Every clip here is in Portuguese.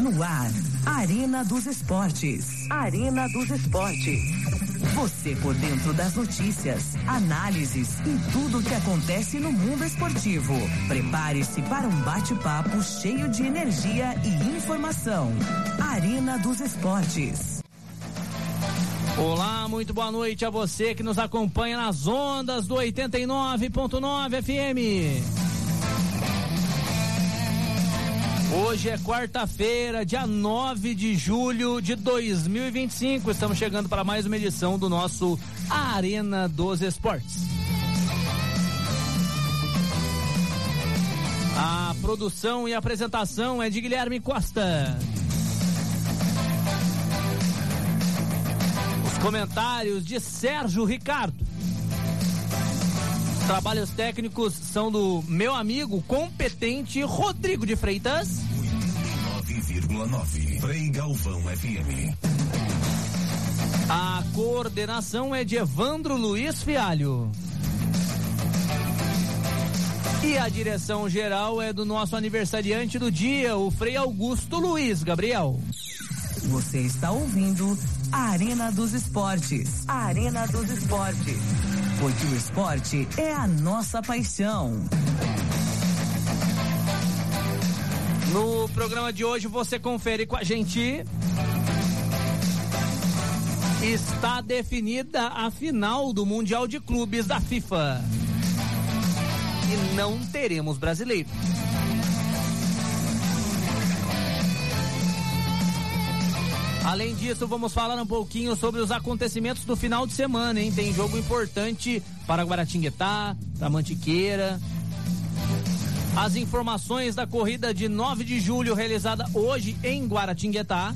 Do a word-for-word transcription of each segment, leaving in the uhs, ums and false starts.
No ar, Arena dos Esportes. Arena dos Esportes. Você por dentro das notícias, análises e tudo o que acontece no mundo esportivo. Prepare-se para um bate-papo cheio de energia e informação. Arena dos Esportes. Olá, muito boa noite a você que nos acompanha nas ondas do oitenta e nove ponto nove F M. Hoje é quarta-feira, dia nove de julho de dois mil e vinte e cinco. Estamos chegando para mais uma edição do nosso Arena dos Esportes. A produção e apresentação é de Guilherme Costa. Os comentários de Sérgio Ricardo. Os trabalhos técnicos são do meu amigo competente Rodrigo de Freitas. nove vírgula nove Frei Galvão F M. A coordenação é de Evandro Luiz Fialho. E a direção geral é do nosso aniversariante do dia, o Frei Augusto Luiz Gabriel. Você está ouvindo a Arena dos Esportes. A Arena dos Esportes. Porque o esporte é a nossa paixão. No programa de hoje você confere com a gente. Está definida a final do Mundial de Clubes da FIFA. E não teremos brasileiro. Além disso, vamos falar um pouquinho sobre os acontecimentos do final de semana, hein? Tem jogo importante para Guaratinguetá, para Mantiqueira. As informações da corrida de nove de julho, realizada hoje em Guaratinguetá.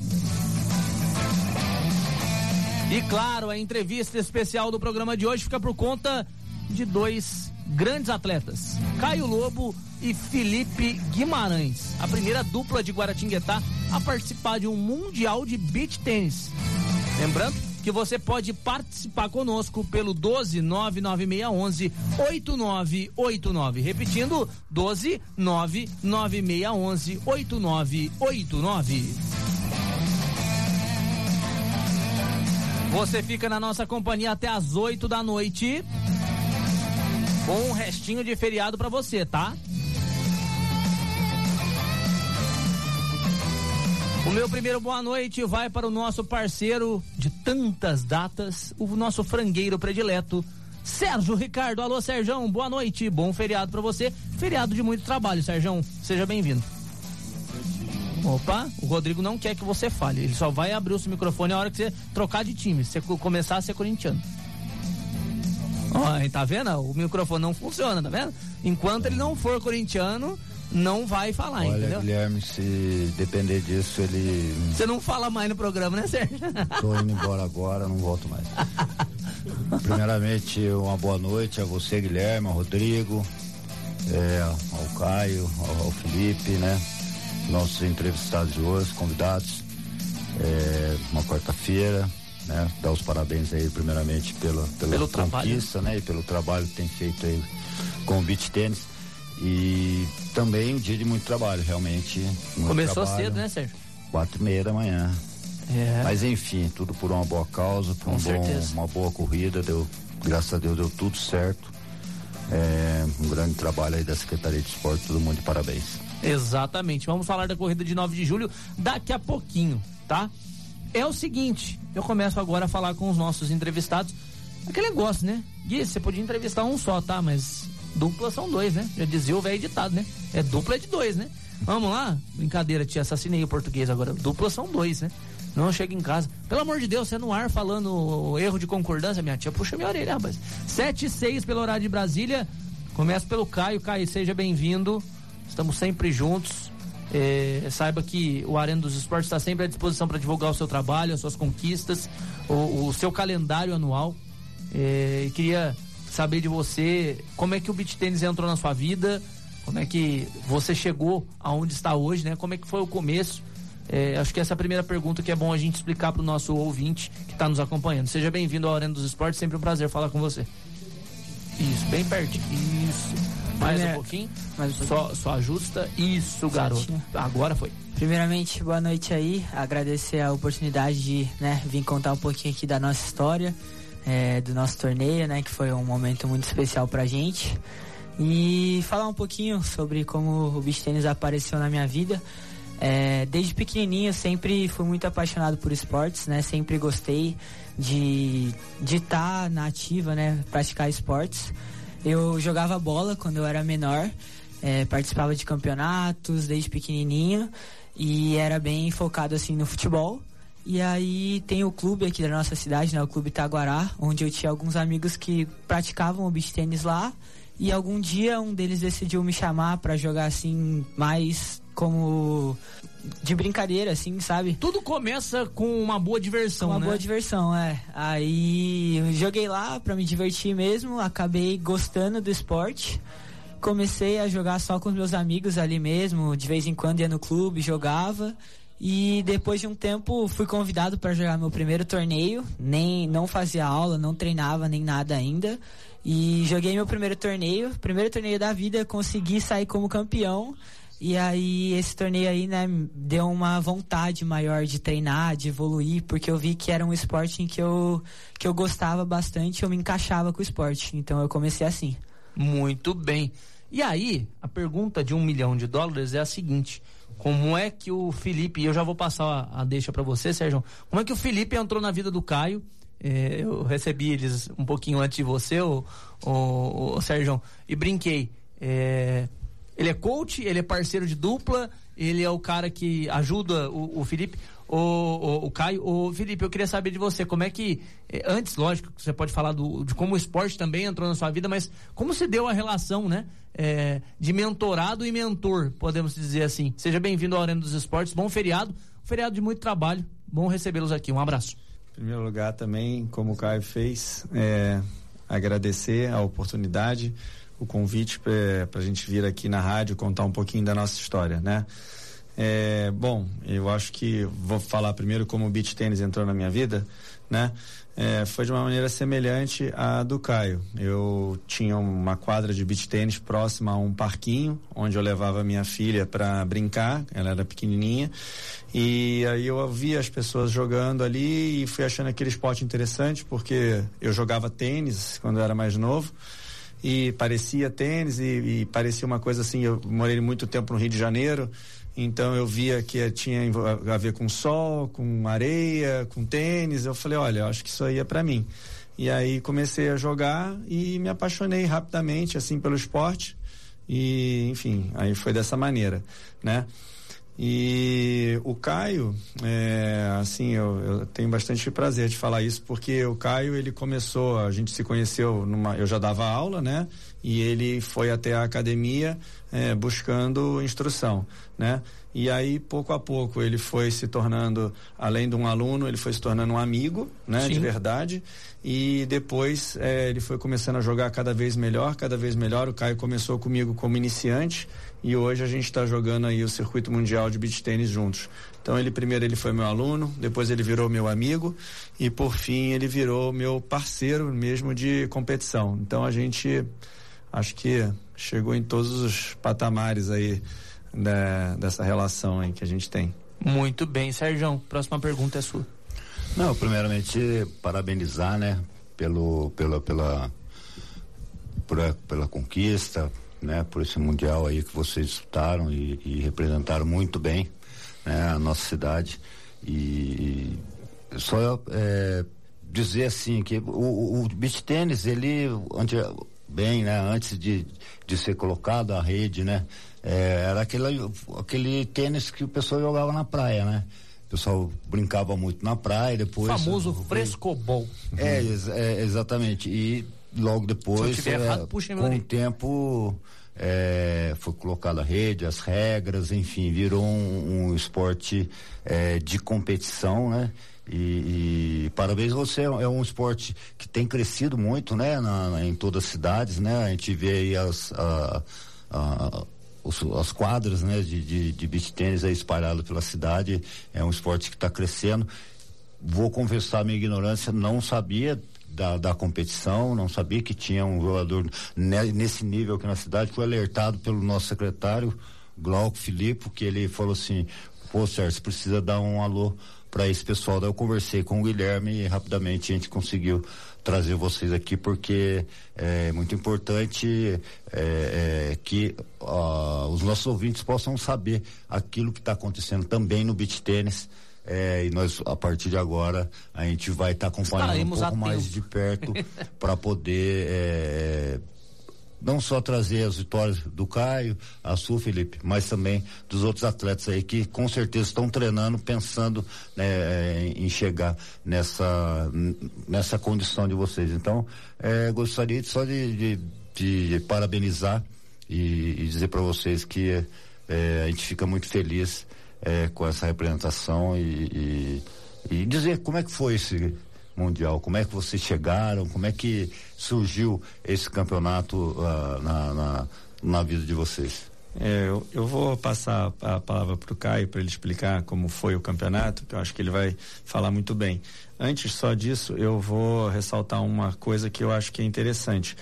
E claro, a entrevista especial do programa de hoje fica por conta de dois grandes atletas, Caio Lobo e Felipe Guimarães, a primeira dupla de Guaratinguetá a participar de um mundial de beach tênis. Lembrando que você pode participar conosco pelo doze nove nove seis onze oito nove oito nove, repetindo, doze nove nove seis onze oito nove oito nove. Você fica na nossa companhia até às oito da noite. Com um restinho de feriado pra você, tá? O meu primeiro boa noite vai para o nosso parceiro de tantas datas, o nosso frangueiro predileto, Sérgio Ricardo. Alô, Sérgio, boa noite, bom feriado pra você. Feriado de muito trabalho, Sérgio, seja bem-vindo. Opa, o Rodrigo não quer que você fale, ele só vai abrir o seu microfone a hora que você trocar de time, se você começar a ser corintiano. Ó, tá vendo? O microfone não funciona, tá vendo? Enquanto ele não for corintiano, não vai falar, olha, entendeu? Guilherme, se depender disso, ele... Você não fala mais no programa, né, Sérgio? Tô indo embora agora, não volto mais. Primeiramente, uma boa noite a você, Guilherme, ao Rodrigo, é, ao Caio, ao, ao Felipe, né? Nossos entrevistados de hoje, convidados. É, uma quarta-feira, né? Dar os parabéns aí, primeiramente, pela, pela pelo conquista, trabalho, né? E pelo trabalho que tem feito aí com o beach tênis. E também um dia de muito trabalho, realmente. Muito Começou trabalho, cedo, né, Sérgio? Quatro e meia da manhã. É. Mas enfim, tudo por uma boa causa, por um bom, uma boa corrida, deu, graças a Deus deu tudo certo. É, um grande trabalho aí da Secretaria de Esporte, todo mundo de parabéns. Exatamente, vamos falar da corrida de nove de julho daqui a pouquinho, tá? É o seguinte, eu começo agora a falar com os nossos entrevistados. Aquele negócio, né? Gui, você podia entrevistar um só, tá? Mas dupla são dois, né? Já dizia o velho ditado, né? É dupla é de dois, né? Vamos lá? Brincadeira, te assassinei o português agora. Dupla são dois, né? Não chega em casa. Pelo amor de Deus, você no ar falando erro de concordância, minha tia puxa minha orelha, rapaz. sete e seis pelo horário de Brasília. Começa pelo Caio. Caio, seja bem-vindo. Estamos sempre juntos. É, saiba que o Arena dos Esportes está sempre à disposição para divulgar o seu trabalho, as suas conquistas, o, o seu calendário anual. É, e queria saber de você como é que o beach tênis entrou na sua vida, como é que você chegou aonde está hoje, né? Como é que foi o começo? É, acho que essa é a primeira pergunta que é bom a gente explicar para o nosso ouvinte que está nos acompanhando. Seja bem-vindo ao Arena dos Esportes, sempre um prazer falar com você. Isso, bem pertinho. Isso. Mais Primeira... um pouquinho. Mais um só, só ajusta. Isso, garoto. Certinho. Agora foi. Primeiramente, boa noite aí. Agradecer a oportunidade de, né, vir contar um pouquinho aqui da nossa história, é, do nosso torneio, né, que foi um momento muito especial pra gente. E falar um pouquinho sobre como o beach tênis apareceu na minha vida. É, desde pequenininho eu sempre fui muito apaixonado por esportes, né? Sempre gostei de de estar na ativa, né? Praticar esportes. Eu jogava bola quando eu era menor, é, participava de campeonatos desde pequenininho e era bem focado assim no futebol. E aí tem o clube aqui da nossa cidade, né? O Clube Itaguará, onde eu tinha alguns amigos que praticavam o beach tênis lá. E algum dia um deles decidiu me chamar pra jogar assim, mais como de brincadeira, assim, sabe? Tudo começa com uma boa diversão, uma né? boa diversão, é. Aí eu joguei lá pra me divertir mesmo, acabei gostando do esporte. Comecei a jogar só com os meus amigos ali mesmo, de vez em quando ia no clube, jogava. E depois de um tempo fui convidado para jogar meu primeiro torneio, nem não fazia aula, não treinava nem nada ainda. E joguei meu primeiro torneio, primeiro torneio da vida, consegui sair como campeão. E aí esse torneio aí, né, deu uma vontade maior de treinar, de evoluir, porque eu vi que era um esporte em que eu, que eu gostava bastante, eu me encaixava com o esporte. Então eu comecei assim. Muito bem. E aí, a pergunta de um milhão de dólares é a seguinte: como é que o Felipe, e eu já vou passar a, a deixa para você, Sérgio, como é que o Felipe entrou na vida do Caio? É, eu recebi eles um pouquinho antes de você, o, o, o Sérgio, e brinquei. É, ele é coach, ele é parceiro de dupla, ele é o cara que ajuda o, o Felipe, o, o, o Caio. O Felipe, eu queria saber de você, como é que, antes, lógico, você pode falar do, de como o esporte também entrou na sua vida, mas como se deu a relação, né, é, de mentorado e mentor, podemos dizer assim. Seja bem-vindo ao Arena dos Esportes, bom feriado, feriado de muito trabalho, bom recebê-los aqui, um abraço. Em primeiro lugar também, como o Caio fez, é, agradecer a oportunidade, o convite para a gente vir aqui na rádio contar um pouquinho da nossa história, né? É, bom, eu acho que vou falar primeiro como o beach tênis entrou na minha vida, né? É, foi de uma maneira semelhante à do Caio. Eu tinha uma quadra de beach tênis próxima a um parquinho, onde eu levava minha filha para brincar, ela era pequenininha, e aí eu via as pessoas jogando ali e fui achando aquele esporte interessante, porque eu jogava tênis quando eu era mais novo, e parecia tênis e, e parecia uma coisa assim. Eu morei muito tempo no Rio de Janeiro, então eu via que tinha a ver com sol, com areia, com tênis. Eu falei, olha, eu acho que isso aí é pra mim. E aí comecei a jogar e me apaixonei rapidamente assim pelo esporte, e enfim, aí foi dessa maneira, né? E o Caio, é, assim, eu, eu tenho bastante prazer de falar isso, porque o Caio, ele começou, a gente se conheceu numa, eu já dava aula, né? E ele foi até a academia é, buscando instrução, né? E aí, pouco a pouco, ele foi se tornando, além de um aluno, ele foi se tornando um amigo, né? Sim. De verdade. E depois é, ele foi começando a jogar cada vez melhor, cada vez melhor. O Caio começou comigo como iniciante e hoje a gente está jogando aí o circuito mundial de beach tênis juntos. Então ele primeiro ele foi meu aluno, depois ele virou meu amigo e por fim ele virou meu parceiro mesmo de competição. Então a gente acho que chegou em todos os patamares aí da, dessa relação aí que a gente tem. Muito bem, Sérgio, próxima pergunta é sua. Não, primeiramente parabenizar, né, pelo, pela, pela, por a, pela conquista, né, por esse mundial aí que vocês disputaram e, e representaram muito bem, né, a nossa cidade. E só é, dizer assim que o, o beach tênis, ele onde, bem, né, antes de, de ser colocado a rede, né, é, era aquele, aquele tênis que o pessoal jogava na praia, né? O pessoal brincava muito na praia, depois... O famoso frescobol. É, é, exatamente. E logo depois, Se eu tiver é, errado, puxa com o tempo, é, foi colocada a rede, as regras, enfim, virou um, um esporte é, de competição, né? E, e parabéns, você é um esporte que tem crescido muito, né? Na, na, em todas as cidades, né? A gente vê aí as... A, a, Os, as quadras, né, de, de, de beach tênis aí espalhado pela cidade. É um esporte que está crescendo. Vou confessar a minha ignorância, não sabia da, da competição, não sabia que tinha um jogador ne, nesse nível aqui na cidade. Fui alertado pelo nosso secretário, Glauco Filipe, que ele falou assim, pô, Sérgio, você precisa dar um alô para esse pessoal. Daí eu conversei com o Guilherme e rapidamente a gente conseguiu trazer vocês aqui, porque é muito importante é, é, que ó, os nossos ouvintes possam saber aquilo que está acontecendo também no beach tênis. É, e nós, a partir de agora, a gente vai estar tá acompanhando Estaremos um pouco mais de perto para poder é, não só trazer as vitórias do Caio, a sua, Felipe, mas também dos outros atletas aí que com certeza estão treinando, pensando né, em chegar nessa, nessa condição de vocês. Então, é, gostaria só de, de, de parabenizar e, e dizer para vocês que é, a gente fica muito feliz É, com essa representação e, e, e dizer como é que foi esse Mundial, como é que vocês chegaram, como é que surgiu esse campeonato uh, na, na, na vida de vocês. É, eu, eu vou passar a palavra para o Caio para ele explicar como foi o campeonato, que eu acho que ele vai falar muito bem. Antes só disso, eu vou ressaltar uma coisa que eu acho que é interessante.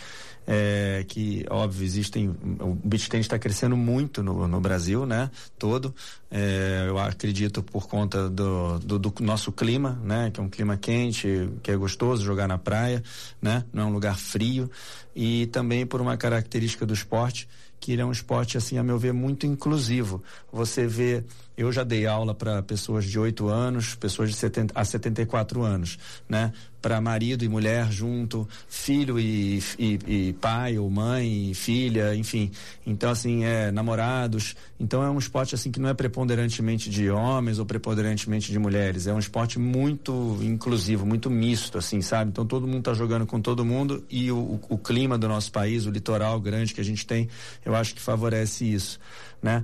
É, que, óbvio, existem, o beach tennis está crescendo muito no, no Brasil, né, todo, é, eu acredito por conta do, do, do nosso clima, né, que é um clima quente, que é gostoso jogar na praia, né, não é um lugar frio, e também por uma característica do esporte, que ele é um esporte, assim, a meu ver, muito inclusivo. Você vê, eu já dei aula para pessoas de oito anos, pessoas de setenta a setenta e quatro anos, né? Para marido e mulher junto, filho e, e, e pai ou mãe e filha, enfim. Então, assim, é namorados. Então, é um esporte, assim, que não é preponderantemente de homens ou preponderantemente de mulheres. É um esporte muito inclusivo, muito misto, assim, sabe? Então, todo mundo tá jogando com todo mundo e o, o, o clima do nosso país, o litoral grande que a gente tem, eu acho que favorece isso, né?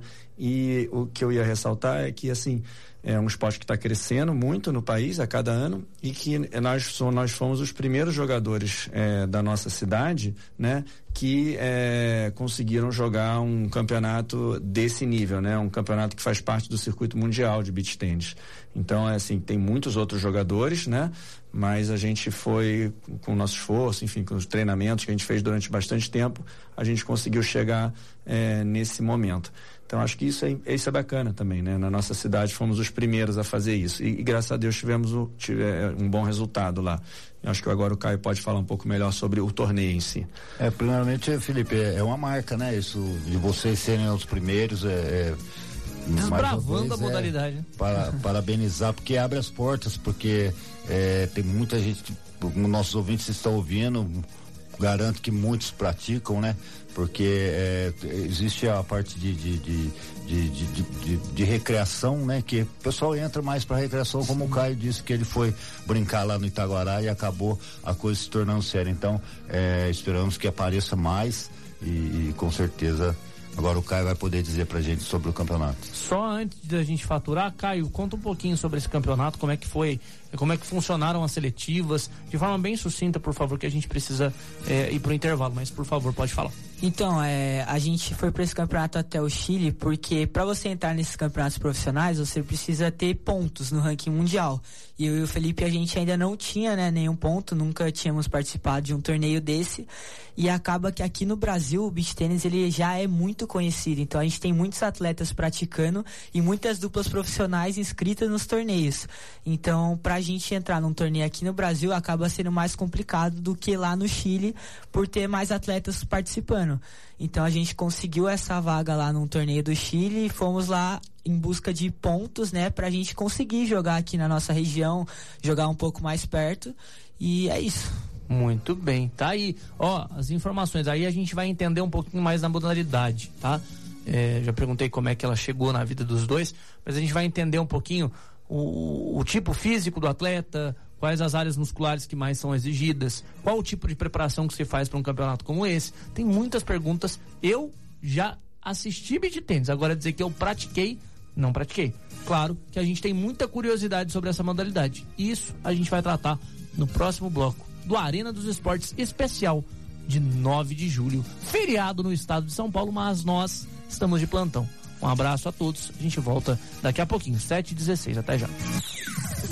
E o que eu ia ressaltar é que, assim, é um esporte que está crescendo muito no país a cada ano e que nós, nós fomos os primeiros jogadores é, da nossa cidade, né, que é, conseguiram jogar um campeonato desse nível, né, um campeonato que faz parte do circuito mundial de beach tennis. Então, é assim, tem muitos outros jogadores, né, mas a gente foi, com o nosso esforço, enfim, com os treinamentos que a gente fez durante bastante tempo, a gente conseguiu chegar é, nesse momento. Então, acho que isso é, isso é bacana também, né? Na nossa cidade fomos os primeiros a fazer isso e, e graças a Deus tivemos o, tive, um bom resultado lá. Eu acho que agora o Caio pode falar um pouco melhor sobre o torneio em si. É, primeiramente, Felipe, é, é uma marca, né? Isso de vocês serem os primeiros, é... é desbravando a modalidade. É, para, parabenizar, porque abre as portas, porque é, tem muita gente, nossos ouvintes estão ouvindo, garanto que muitos praticam, né? Porque é, existe a parte de, de, de, de, de, de, de recreação, né? Que o pessoal entra mais para recreação, como Sim. o Caio disse que ele foi brincar lá no Itaguará e acabou a coisa se tornando séria. Então, é, esperamos que apareça mais e, e com certeza agora o Caio vai poder dizer pra gente sobre o campeonato. Só antes da gente faturar, Caio, conta um pouquinho sobre esse campeonato, como é que foi, como é que funcionaram as seletivas, de forma bem sucinta, por favor, que a gente precisa é, ir pro intervalo, mas por favor, pode falar. Então, é, a gente foi para esse campeonato até o Chile, porque para você entrar nesses campeonatos profissionais, você precisa ter pontos no ranking mundial. E eu e o Felipe, a gente ainda não tinha, né, nenhum ponto, nunca tínhamos participado de um torneio desse. E acaba que aqui no Brasil o beach tênis ele já é muito conhecido. Então a gente tem muitos atletas praticando e muitas duplas profissionais inscritas nos torneios. Então, pra gente entrar num torneio aqui no Brasil acaba sendo mais complicado do que lá no Chile, por ter mais atletas participando. Então a gente conseguiu essa vaga lá num torneio do Chile e fomos lá em busca de pontos, né, pra gente conseguir jogar aqui na nossa região, jogar um pouco mais perto, e é isso. Muito bem, tá aí, ó, as informações, aí a gente vai entender um pouquinho mais na modalidade, tá? É, já perguntei como é que ela chegou na vida dos dois, mas a gente vai entender um pouquinho o, o tipo físico do atleta, quais as áreas musculares que mais são exigidas, qual o tipo de preparação que você faz para um campeonato como esse. Tem muitas perguntas. Eu já assisti beach tênis, agora dizer que eu pratiquei, não pratiquei. Claro que a gente tem muita curiosidade sobre essa modalidade. Isso a gente vai tratar no próximo bloco do Arena dos Esportes especial de nove de julho, feriado no estado de São Paulo, mas nós estamos de plantão. Um abraço a todos, a gente volta daqui a pouquinho, sete e dezesseis, até já.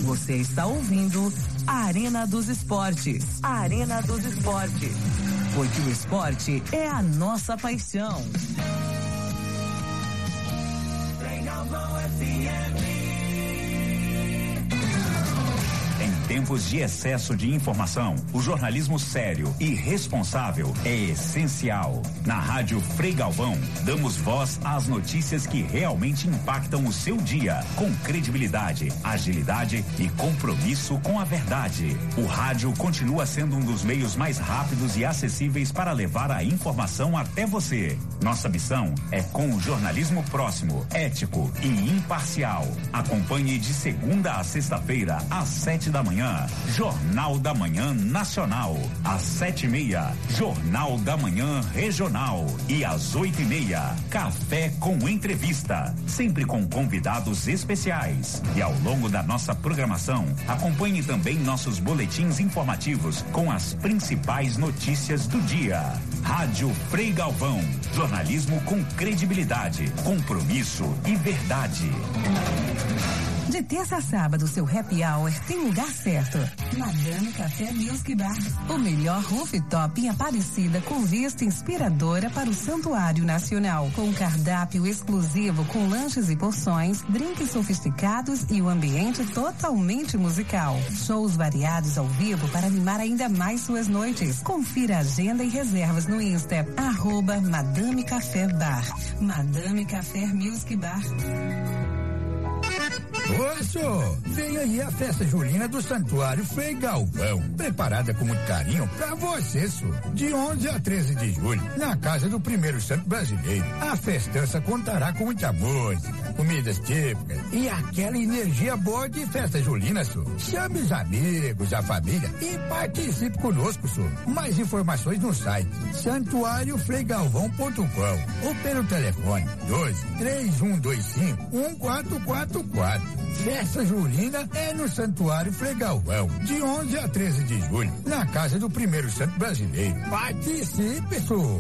Você está ouvindo a Arena dos Esportes. A Arena dos Esportes. Porque o esporte é a nossa paixão. Em tempos de excesso de informação, o jornalismo sério e responsável é essencial. Na Rádio Frei Galvão, damos voz às notícias que realmente impactam o seu dia, com credibilidade, agilidade e compromisso com a verdade. O rádio continua sendo um dos meios mais rápidos e acessíveis para levar a informação até você. Nossa missão é com o jornalismo próximo, ético e imparcial. Acompanhe de segunda a sexta-feira, às sete da manhã. Jornal da Manhã Nacional, às sete e meia, Jornal da Manhã Regional e às oito e meia, Café com Entrevista, sempre com convidados especiais. E ao longo da nossa programação, acompanhe também nossos boletins informativos com as principais notícias do dia. Rádio Frei Galvão, jornalismo com credibilidade, compromisso e verdade. De terça a sábado, seu happy hour tem lugar certo. Madame Café Music Bar. O melhor rooftop em Aparecida com vista inspiradora para o Santuário Nacional. Com cardápio exclusivo com lanches e porções, drinks sofisticados e o um ambiente totalmente musical. Shows variados ao vivo para animar ainda mais suas noites. Confira a agenda e reservas no Insta. Arroba Madame Café Bar. Madame Café Music Bar. Ô, senhor, vem aí a festa julina do Santuário Frei Galvão, preparada com muito carinho pra você, senhor. De onze a treze de julho, na casa do primeiro santo brasileiro. A festança contará com muita música, comidas típicas e aquela energia boa de festa julina, senhor. Chame os amigos, a família e participe conosco, senhor. Mais informações no site santuário frei galvão ponto com ou pelo telefone doze, três um dois cinco, um quatro quatro quatro. Festa julina é no Santuário Frei Galvão, de onze a treze de julho, na casa do primeiro santo brasileiro. Participe, senhor!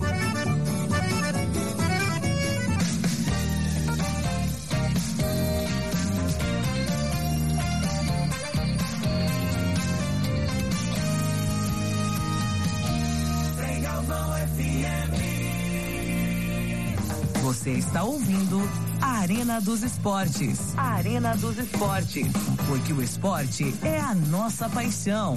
Você está ouvindo a Arena dos Esportes. A Arena dos Esportes. Porque o esporte é a nossa paixão.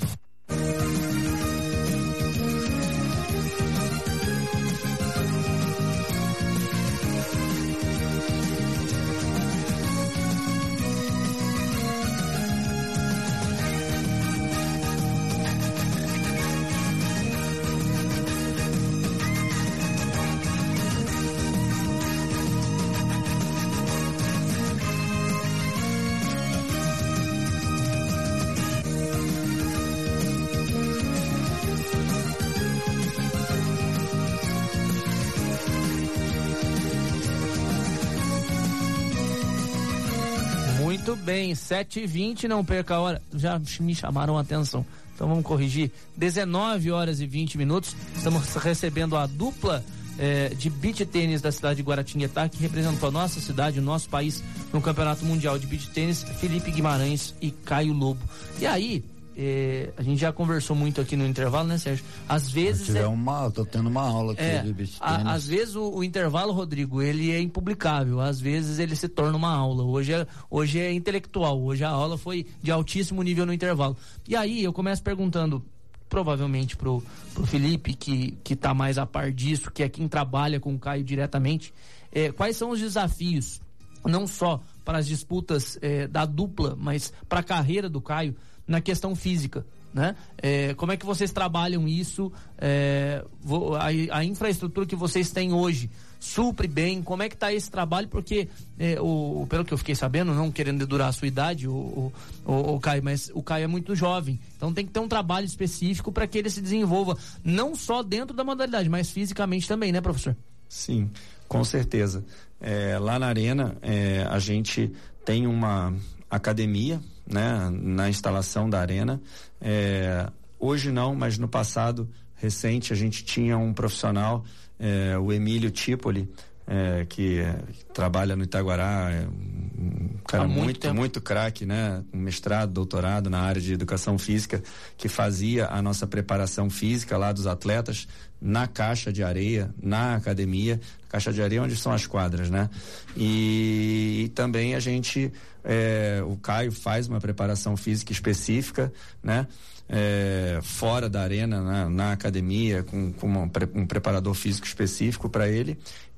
Muito bem, sete e vinte, não perca a hora. Já me chamaram a atenção. Então vamos corrigir. dezenove horas e vinte minutos. Estamos recebendo a dupla eh, de beach tênis da cidade de Guaratinguetá, que representou a nossa cidade, o nosso país, no Campeonato Mundial de Beach Tênis, Felipe Guimarães e Caio Lobo. E aí, eh, a gente já conversou muito aqui no intervalo, né, Sérgio? Às vezes. Se tiver uma, eu tô tendo uma aula aqui é, de beach a, tênis. Às vezes o, o intervalo, Rodrigo, ele é impublicável. Às vezes ele se torna uma aula. Hoje é, hoje é intelectual. Hoje a aula foi de altíssimo nível no intervalo. E aí eu começo perguntando, provavelmente pro, pro Felipe, que, que tá mais a par disso, que é quem trabalha com o Caio diretamente, é, quais são os desafios, não só para as disputas é, da dupla, mas para a carreira do Caio na questão física, né? É, como é que vocês trabalham isso? É, a, a infraestrutura que vocês têm hoje supre bem? Como é que está esse trabalho? Porque, é, o, pelo que eu fiquei sabendo, não querendo durar a sua idade, o, o, o, o Caio, mas o Caio é muito jovem, então tem que ter um trabalho específico para que ele se desenvolva, não só dentro da modalidade, mas fisicamente também, né, professor? Sim, com certeza. É, lá na Arena, é, a gente tem uma academia, né, na instalação da Arena. É, hoje não, mas no passado recente a gente tinha um profissional, é, o Emílio Tipoli, é, que, é, que trabalha no Itaguará, é um cara Há muito muito, tempo. muito craque, né? Um mestrado, doutorado na área de educação física, que fazia a nossa preparação física lá dos atletas na caixa de areia, na academia, caixa de areia onde são as quadras, né? E, e também a gente, é, o Caio faz uma preparação física específica, né? É, fora da arena, na, na academia, com, com uma, um preparador físico específico para ele.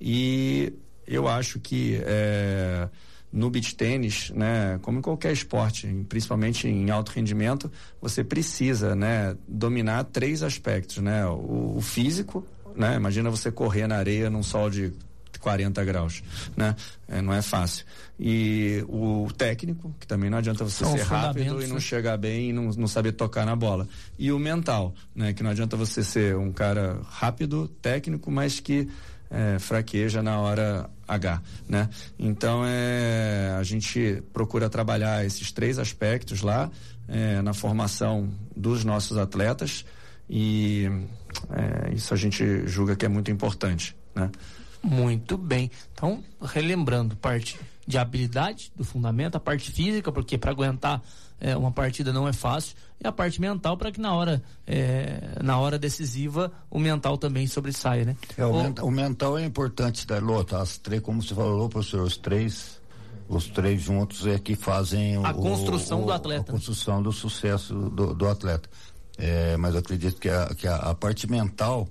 E eu acho que é, no beach tênis, né, como em qualquer esporte, principalmente em alto rendimento, você precisa, né, dominar três aspectos, né? O, o físico, né? Imagina você correr na areia num sol de quarenta graus, né? É, não é fácil. E o técnico, que também não adianta você São ser rápido e não né? chegar bem e não, não saber tocar na bola. E o mental, né? Que não adianta você ser um cara rápido, técnico, mas que é, fraqueja na hora H, né? Então, é, a gente procura trabalhar esses três aspectos lá, é, na formação dos nossos atletas, e é, isso a gente julga que é muito importante, né? Muito bem. Então, relembrando, parte de habilidade do fundamento, a parte física, porque para aguentar é, uma partida não é fácil, e a parte mental para que na hora é, na hora decisiva o mental também sobressaia, né? É, o, o, mental, o mental é importante, da Lota, as três, como você falou, professor, os três os três juntos é que fazem a o, construção o, do atleta. A construção do sucesso do, do atleta. É, mas eu acredito que a, que a, a parte mental,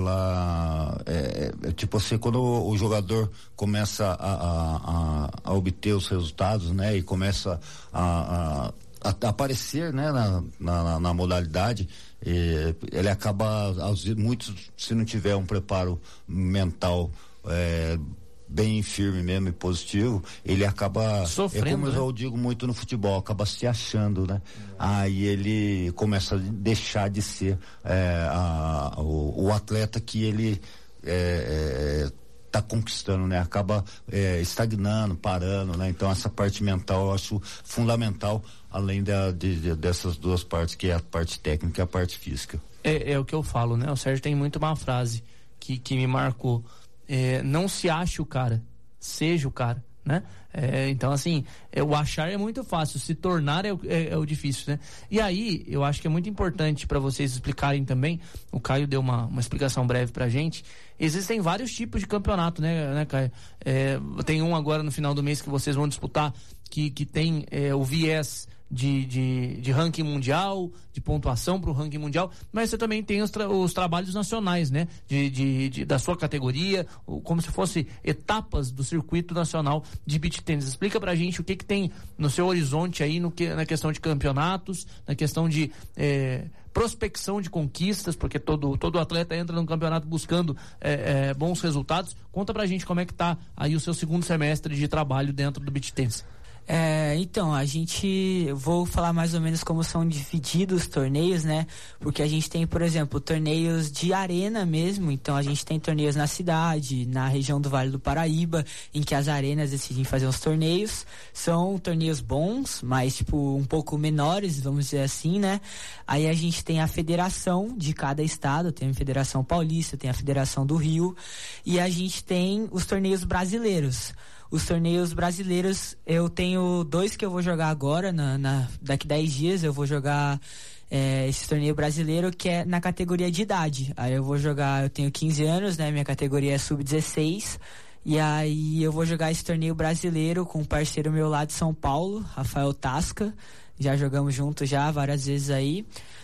ela é, é tipo assim, quando o, o jogador começa a, a, a, a obter os resultados, né, e começa a, a, a aparecer, né, na, na, na modalidade, é, ele acaba, muitos, se não tiver um preparo mental é, bem firme mesmo e positivo, ele acaba sofrendo, é como né? eu digo muito no futebol, acaba se achando, né? Aí ele começa a deixar de ser é, a, o, o atleta que ele é, é, tá conquistando, né? Acaba é, estagnando, parando, né? Então essa parte mental eu acho fundamental, além da, de, de, dessas duas partes, que é a parte técnica e a parte física. É, é o que eu falo, né? O Sérgio tem muito uma frase que, que me marcou. É, não se ache o cara, seja o cara, né? É, então, assim, é, o achar é muito fácil, se tornar é, é, é o difícil, né? E aí, eu acho que é muito importante para vocês explicarem também, o Caio deu uma, uma explicação breve pra gente, existem vários tipos de campeonato, né, né Caio? É, tem um agora no final do mês que vocês vão disputar, que, que tem é, o viés De, de, de ranking mundial, de pontuação para o ranking mundial, mas você também tem os, tra os trabalhos nacionais, né? De, de, de, da sua categoria, como se fosse etapas do circuito nacional de beach tênis. Explica pra gente o que que tem no seu horizonte aí no que, na questão de campeonatos, na questão de é, prospecção de conquistas, porque todo, todo atleta entra no campeonato buscando é, é, bons resultados. Conta pra gente como é que tá aí o seu segundo semestre de trabalho dentro do beach tênis. É, então, a gente, eu vou falar mais ou menos como são divididos os torneios, né? Porque a gente tem, por exemplo, torneios de arena mesmo, então a gente tem torneios na cidade, na região do Vale do Paraíba, em que as arenas decidem fazer os torneios. São torneios bons, mas, tipo, um pouco menores, vamos dizer assim, né? Aí a gente tem a federação de cada estado, tem a Federação Paulista, tem a Federação do Rio, e a gente tem os torneios brasileiros. Os torneios brasileiros, eu tenho dois que eu vou jogar agora, na, na, daqui dez dias eu vou jogar é, esse torneio brasileiro, que é na categoria de idade. Aí eu vou jogar, eu tenho quinze anos, né? Minha categoria é sub dezesseis. E aí eu vou jogar esse torneio brasileiro com um parceiro meu lá de São Paulo, Rafael Tasca. Já jogamos juntos já várias vezes aí.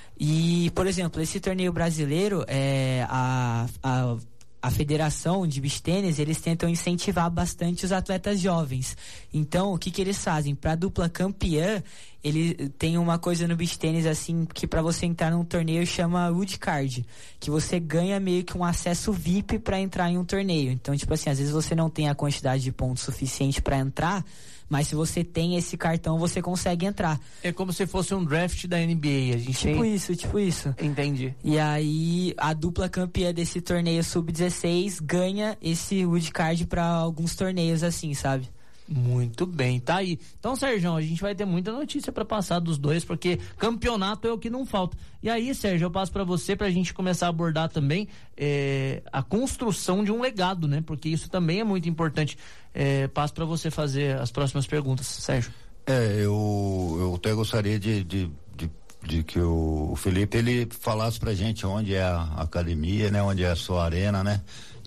E, por exemplo, esse torneio brasileiro, é a... a A federação de beach tênis, eles tentam incentivar bastante os atletas jovens. Então, o que que eles fazem? Para a dupla campeã, ele tem uma coisa no beach tênis assim, que para você entrar num torneio chama Wood Card, que você ganha meio que um acesso V I P para entrar em um torneio. Então, tipo assim, às vezes você não tem a quantidade de pontos suficiente para entrar, mas se você tem esse cartão, você consegue entrar. É como se fosse um draft da N B A. A gente tipo tem... isso, tipo isso. Entendi. E aí, a dupla campeã desse torneio sub dezesseis ganha esse Wood Card pra alguns torneios assim, sabe? Muito bem, tá aí. Então, Sérgio, a gente vai ter muita notícia para passar dos dois, porque campeonato é o que não falta. E aí, Sérgio, eu passo para você pra gente começar a abordar também é, a construção de um legado, né? Porque isso também é muito importante. É, passo para você fazer as próximas perguntas, Sérgio. É, eu, eu até gostaria de, de, de, de que o Felipe ele falasse pra gente onde é a academia, né? Onde é a sua arena, né?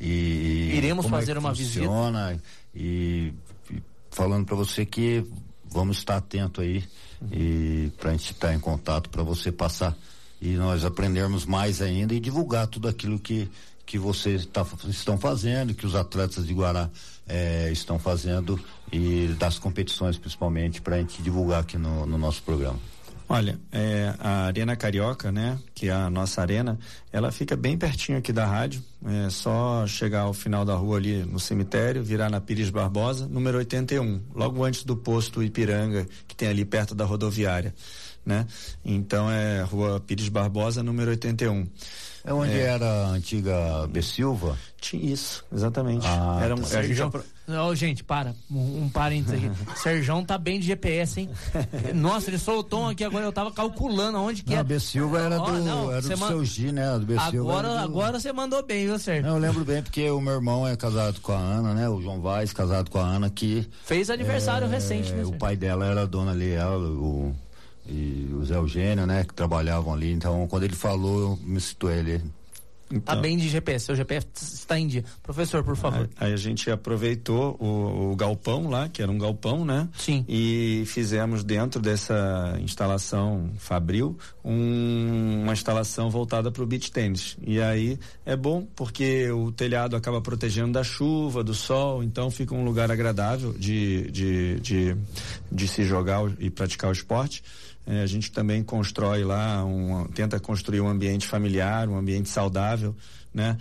E iremos como fazer é que uma funciona, visita. E, e falando para você que vamos estar atento aí uhum. e pra gente estar em contato para você passar e nós aprendermos mais ainda e divulgar tudo aquilo que que vocês tá, estão fazendo, que os atletas de Guará eh, estão fazendo e das competições principalmente para a gente divulgar aqui no, no nosso programa. Olha, é, a Arena Carioca, né, que é a nossa arena, ela fica bem pertinho aqui da rádio, é só chegar ao final da rua ali no cemitério, virar na Pires Barbosa, número oitenta e um, logo antes do posto Ipiranga, que tem ali perto da rodoviária, né? Então é Rua Pires Barbosa, número oitenta e um. É onde é. era a antiga B. Silva? Tinha isso, exatamente. Ah, era um, tá. a gente já... Oh, gente, para, um, um parênteses aqui. Serjão tá bem de G P S, hein? Nossa, ele soltou um aqui agora, eu tava calculando aonde que não, é. A B. Silva era oh, do, não, era do man... seu G, né? A B. Silva agora, do... agora você mandou bem, viu, Sérgio? Não, eu lembro bem porque o meu irmão é casado com a Ana, né? O João Vaz, casado com a Ana, que... Fez aniversário é, recente, né? O pai dela era dona ali, ela, o... e o Zé Eugênio, né, que trabalhavam ali, então quando ele falou, eu me citou ele. Então, tá bem de G P S, seu G P S está em dia. Professor, por favor. Aí a gente aproveitou o, o galpão lá, que era um galpão, né? Sim. E fizemos dentro dessa instalação Fabril um, uma instalação voltada para o beach tênis. E aí é bom porque o telhado acaba protegendo da chuva, do sol, então fica um lugar agradável de, de, de, de se jogar e praticar o esporte. É, a gente também constrói lá, um, tenta construir um ambiente familiar, um ambiente saudável, né?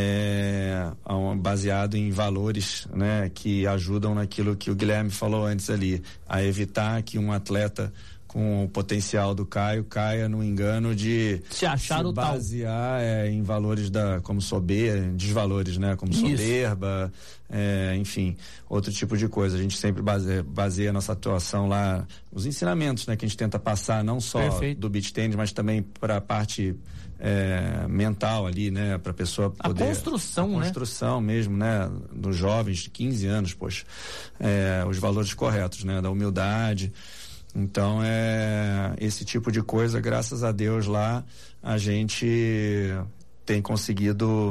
É, um, baseado em valores, né? Que ajudam naquilo que o Guilherme falou antes ali, a evitar que um atleta com o potencial do Caio caia no engano de se achar se o basear é, em valores da como soberba, desvalores, né? Como soberba, é, enfim, outro tipo de coisa. A gente sempre baseia, baseia a nossa atuação lá, os ensinamentos, né? Que a gente tenta passar não só Perfeito. do beach tennis, mas também para a parte é, mental ali, né? Para a pessoa poder... A construção, a construção né? mesmo, né? Dos jovens de quinze anos, poxa, é, os valores corretos, né? Da humildade. Então, é esse tipo de coisa, graças a Deus lá, a gente tem conseguido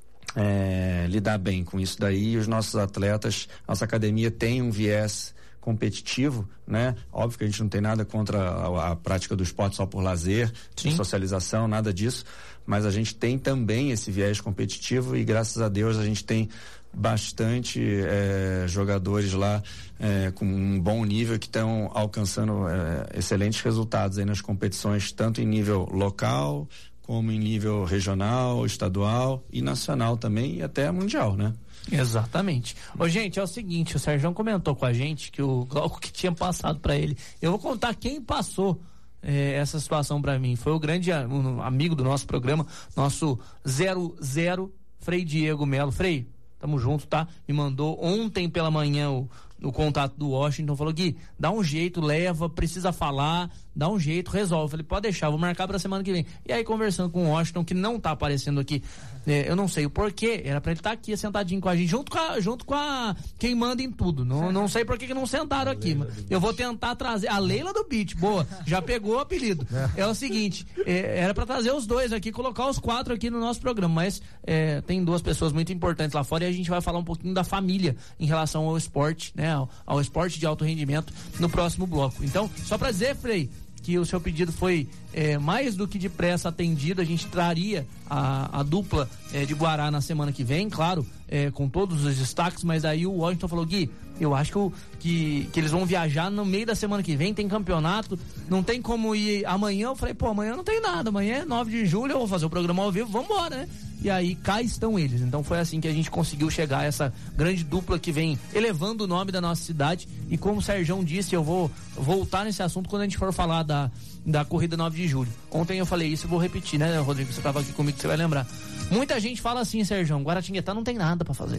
é, lidar bem com isso daí. Os nossos atletas, nossa academia tem um viés competitivo, né? Óbvio que a gente não tem nada contra a, a prática do esporte só por lazer, de socialização, nada disso, mas a gente tem também esse viés competitivo e graças a Deus a gente tem bastante é, jogadores lá é, com um bom nível que estão alcançando é, excelentes resultados aí nas competições, tanto em nível local como em nível regional, estadual e nacional também e até mundial, né? Exatamente. Ô, gente, é o seguinte, o Sérgio comentou com a gente que o Glauco que tinha passado para ele. Eu vou contar quem passou é, essa situação para mim. Foi o grande um, amigo do nosso programa, nosso zero zero, Frei Diego Melo. Frei, tamo junto, tá? Me mandou ontem pela manhã o, o contato do Washington, falou: Gui, dá um jeito, leva, precisa falar, dá um jeito, resolve. Falei, pode deixar, vou marcar pra semana que vem. E aí, conversando com o Washington, que não tá aparecendo aqui, é, eu não sei o porquê, era pra ele estar tá aqui sentadinho com a gente, junto com a, junto com a quem manda em tudo. Não, não sei por que que não sentaram aqui, mas eu vou tentar trazer a Leila do Beach, boa, já pegou o apelido. É o seguinte, é, era pra trazer os dois aqui, colocar os quatro aqui no nosso programa, mas é, tem duas pessoas muito importantes lá fora e a gente vai falar um pouquinho da família em relação ao esporte, né, ao, ao esporte de alto rendimento no próximo bloco. Então, só pra dizer, Frei, que o seu pedido foi é, mais do que depressa atendido. A gente traria a, a dupla é, de Guará na semana que vem, claro, é, com todos os destaques, mas aí o Washington falou: Gui, eu acho que, o, que, que eles vão viajar no meio da semana que vem, tem campeonato, não tem como ir amanhã. Eu falei, pô, amanhã não tem nada, amanhã é nove de julho, eu vou fazer o programa ao vivo, vambora, né? E aí cá estão eles. Então foi assim que a gente conseguiu chegar a essa grande dupla que vem elevando o nome da nossa cidade. E como o Sérgio disse, eu vou voltar nesse assunto quando a gente for falar da, da corrida nove de julho. Ontem eu falei isso e vou repetir, né, Rodrigo? Você estava aqui comigo, você vai lembrar. Muita gente fala assim, Sérgio, Guaratinguetá não tem nada para fazer.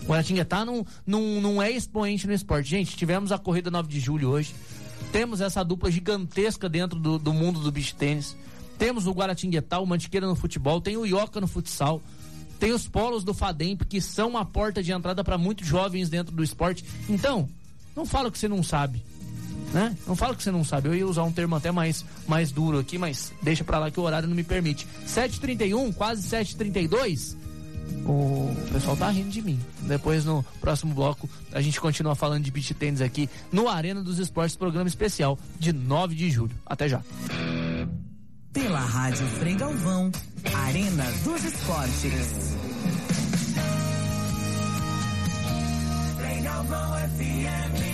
Guaratinguetá não, não, não é expoente no esporte. Gente, tivemos a corrida nove de julho hoje. Temos essa dupla gigantesca dentro do, do mundo do beach tênis. Temos o Guaratinguetá, o Mantiqueira no futebol, tem o Ioca no futsal, tem os polos do FADEMP, que são uma porta de entrada para muitos jovens dentro do esporte. Então, não fala que você não sabe, né? Não fala que você não sabe. Eu ia usar um termo até mais, mais duro aqui, mas deixa pra lá que o horário não me permite. sete e trinta e um, quase sete e trinta e dois. O pessoal tá rindo de mim. Depois, no próximo bloco, a gente continua falando de beach tênis aqui no Arena dos Esportes, programa especial de nove de julho. Até já. Pela Rádio Frei Galvão, Arena dos Esportes. Frei Galvão F M.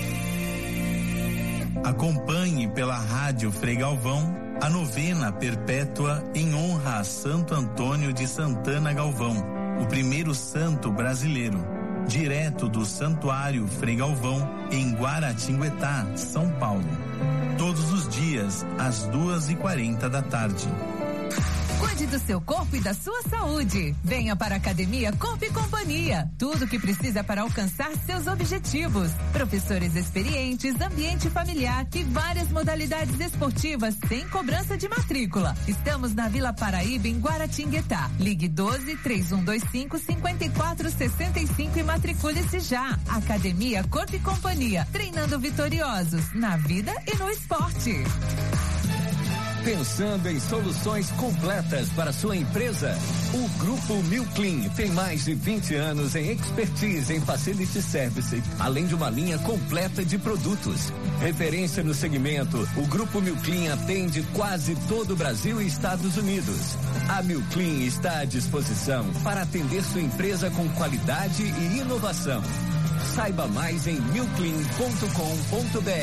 Acompanhe pela Rádio Frei Galvão a novena perpétua em honra a Santo Antônio de Santana Galvão, o primeiro santo brasileiro, direto do Santuário Frei Galvão, em Guaratinguetá, São Paulo. Todos os dias, às duas e quarenta da tarde. Cuide do seu corpo e da sua saúde. Venha para a Academia Corpo e Companhia. Tudo o que precisa para alcançar seus objetivos. Professores experientes, ambiente familiar e várias modalidades esportivas sem cobrança de matrícula. Estamos na Vila Paraíba, em Guaratinguetá. Ligue doze, três um dois cinco, cinco quatro seis cinco e matricule-se já. Academia Corpo e Companhia. Treinando vitoriosos na vida e no esporte. Pensando em soluções completas para sua empresa? O Grupo Milclean tem mais de vinte anos em expertise em facility service, além de uma linha completa de produtos. Referência no segmento, o Grupo Milclean atende quase todo o Brasil e Estados Unidos. A Milclean está à disposição para atender sua empresa com qualidade e inovação. Saiba mais em milclean ponto com ponto br.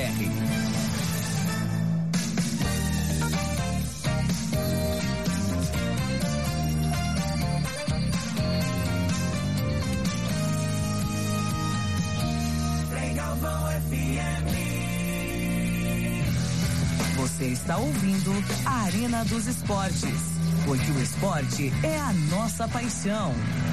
Você está ouvindo a Arena dos Esportes, porque o esporte é a nossa paixão.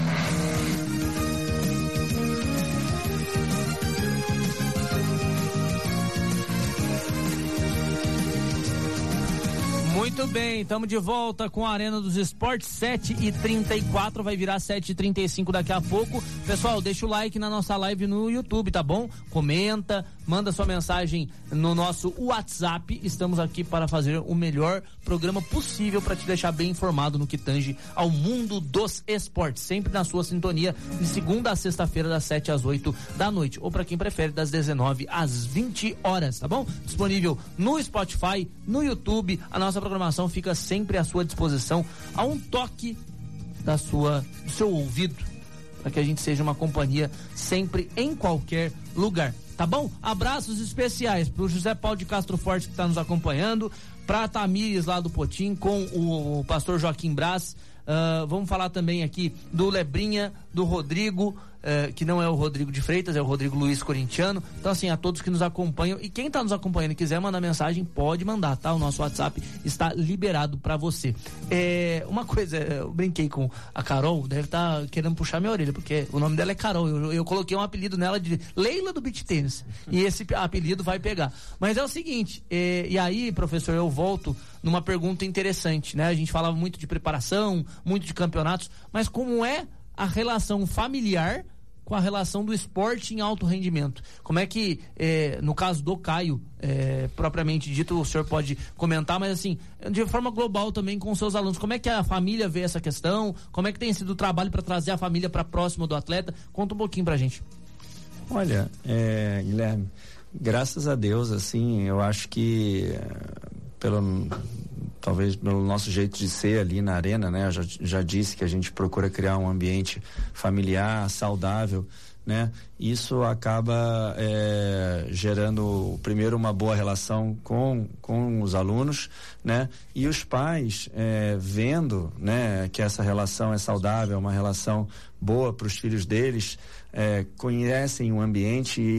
Muito bem, estamos de volta com a Arena dos Esportes, sete e trinta e quatro, vai virar sete e trinta e cinco daqui a pouco. Pessoal, deixa o like na nossa live no YouTube, tá bom? Comenta, manda sua mensagem no nosso WhatsApp. Estamos aqui para fazer o melhor programa possível para te deixar bem informado no que tange ao mundo dos esportes, sempre na sua sintonia, de segunda a sexta-feira, das sete às oito da noite, ou para quem prefere, das dezenove às vinte horas, tá bom? Disponível no Spotify, no YouTube. A nossa programação fica sempre à sua disposição, a um toque da sua, do seu ouvido, para que a gente seja uma companhia sempre, em qualquer lugar, tá bom? Abraços especiais pro José Paulo de Castro Forte, que está nos acompanhando, pra Tamires lá do Potim, com o, o pastor Joaquim Braz. Uh, vamos falar também aqui do Lebrinha, do Rodrigo, uh, que não é o Rodrigo de Freitas, é o Rodrigo Luiz Corintiano. Então, assim, a todos que nos acompanham, e quem está nos acompanhando e quiser mandar mensagem, pode mandar, tá? O nosso WhatsApp está liberado para você. É, uma coisa, eu brinquei com a Carol, deve estar tá querendo puxar minha orelha, porque o nome dela é Carol, eu, eu coloquei um apelido nela de Leila do Beach Tênis, e esse apelido vai pegar. Mas é o seguinte, é, e aí, professor, eu volto numa pergunta interessante, né? A gente falava muito de preparação, muito de campeonatos, mas como é a relação familiar com a relação do esporte em alto rendimento? Como é que, eh, no caso do Caio, eh, propriamente dito, o senhor pode comentar, mas assim, de forma global também com seus alunos, como é que a família vê essa questão? Como é que tem sido o trabalho para trazer a família para próximo do atleta? Conta um pouquinho pra gente. Olha, é, Guilherme, graças a Deus, assim, eu acho que pelo talvez pelo nosso jeito de ser ali na arena, né? Eu já, já disse que a gente procura criar um ambiente familiar, saudável, né? Isso acaba é, gerando primeiro uma boa relação com, com os alunos, né? E os pais é, vendo, né, que essa relação é saudável, uma relação boa para os filhos deles, é, conhecem o ambiente e,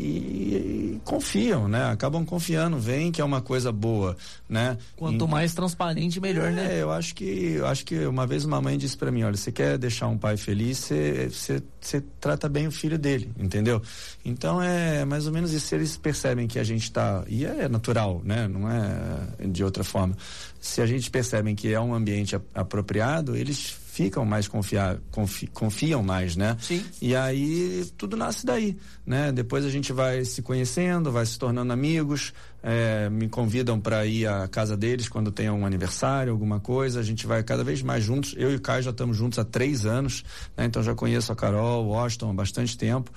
e, e confiam, né? Acabam confiando, veem que é uma coisa boa, né? Quanto e, mais transparente, melhor, é, né? Eu acho que, eu acho que uma vez uma mãe disse para mim, olha, você quer deixar um pai feliz, você, você, você trata bem o filho dele, entendeu? Então é mais ou menos isso. Eles percebem que a gente tá, e é natural, né? Não é de outra forma. Se a gente percebem que é um ambiente a, apropriado, eles ficam mais confiar, confi, confiam mais, né? Sim. E aí tudo nasce daí, né? Depois a gente vai se conhecendo, vai se tornando amigos, é, me convidam para ir à casa deles quando tem um aniversário, alguma coisa, a gente vai cada vez mais juntos. Eu e o Caio já estamos juntos há três anos, né? Então já conheço a Carol, o Washington há bastante tempo,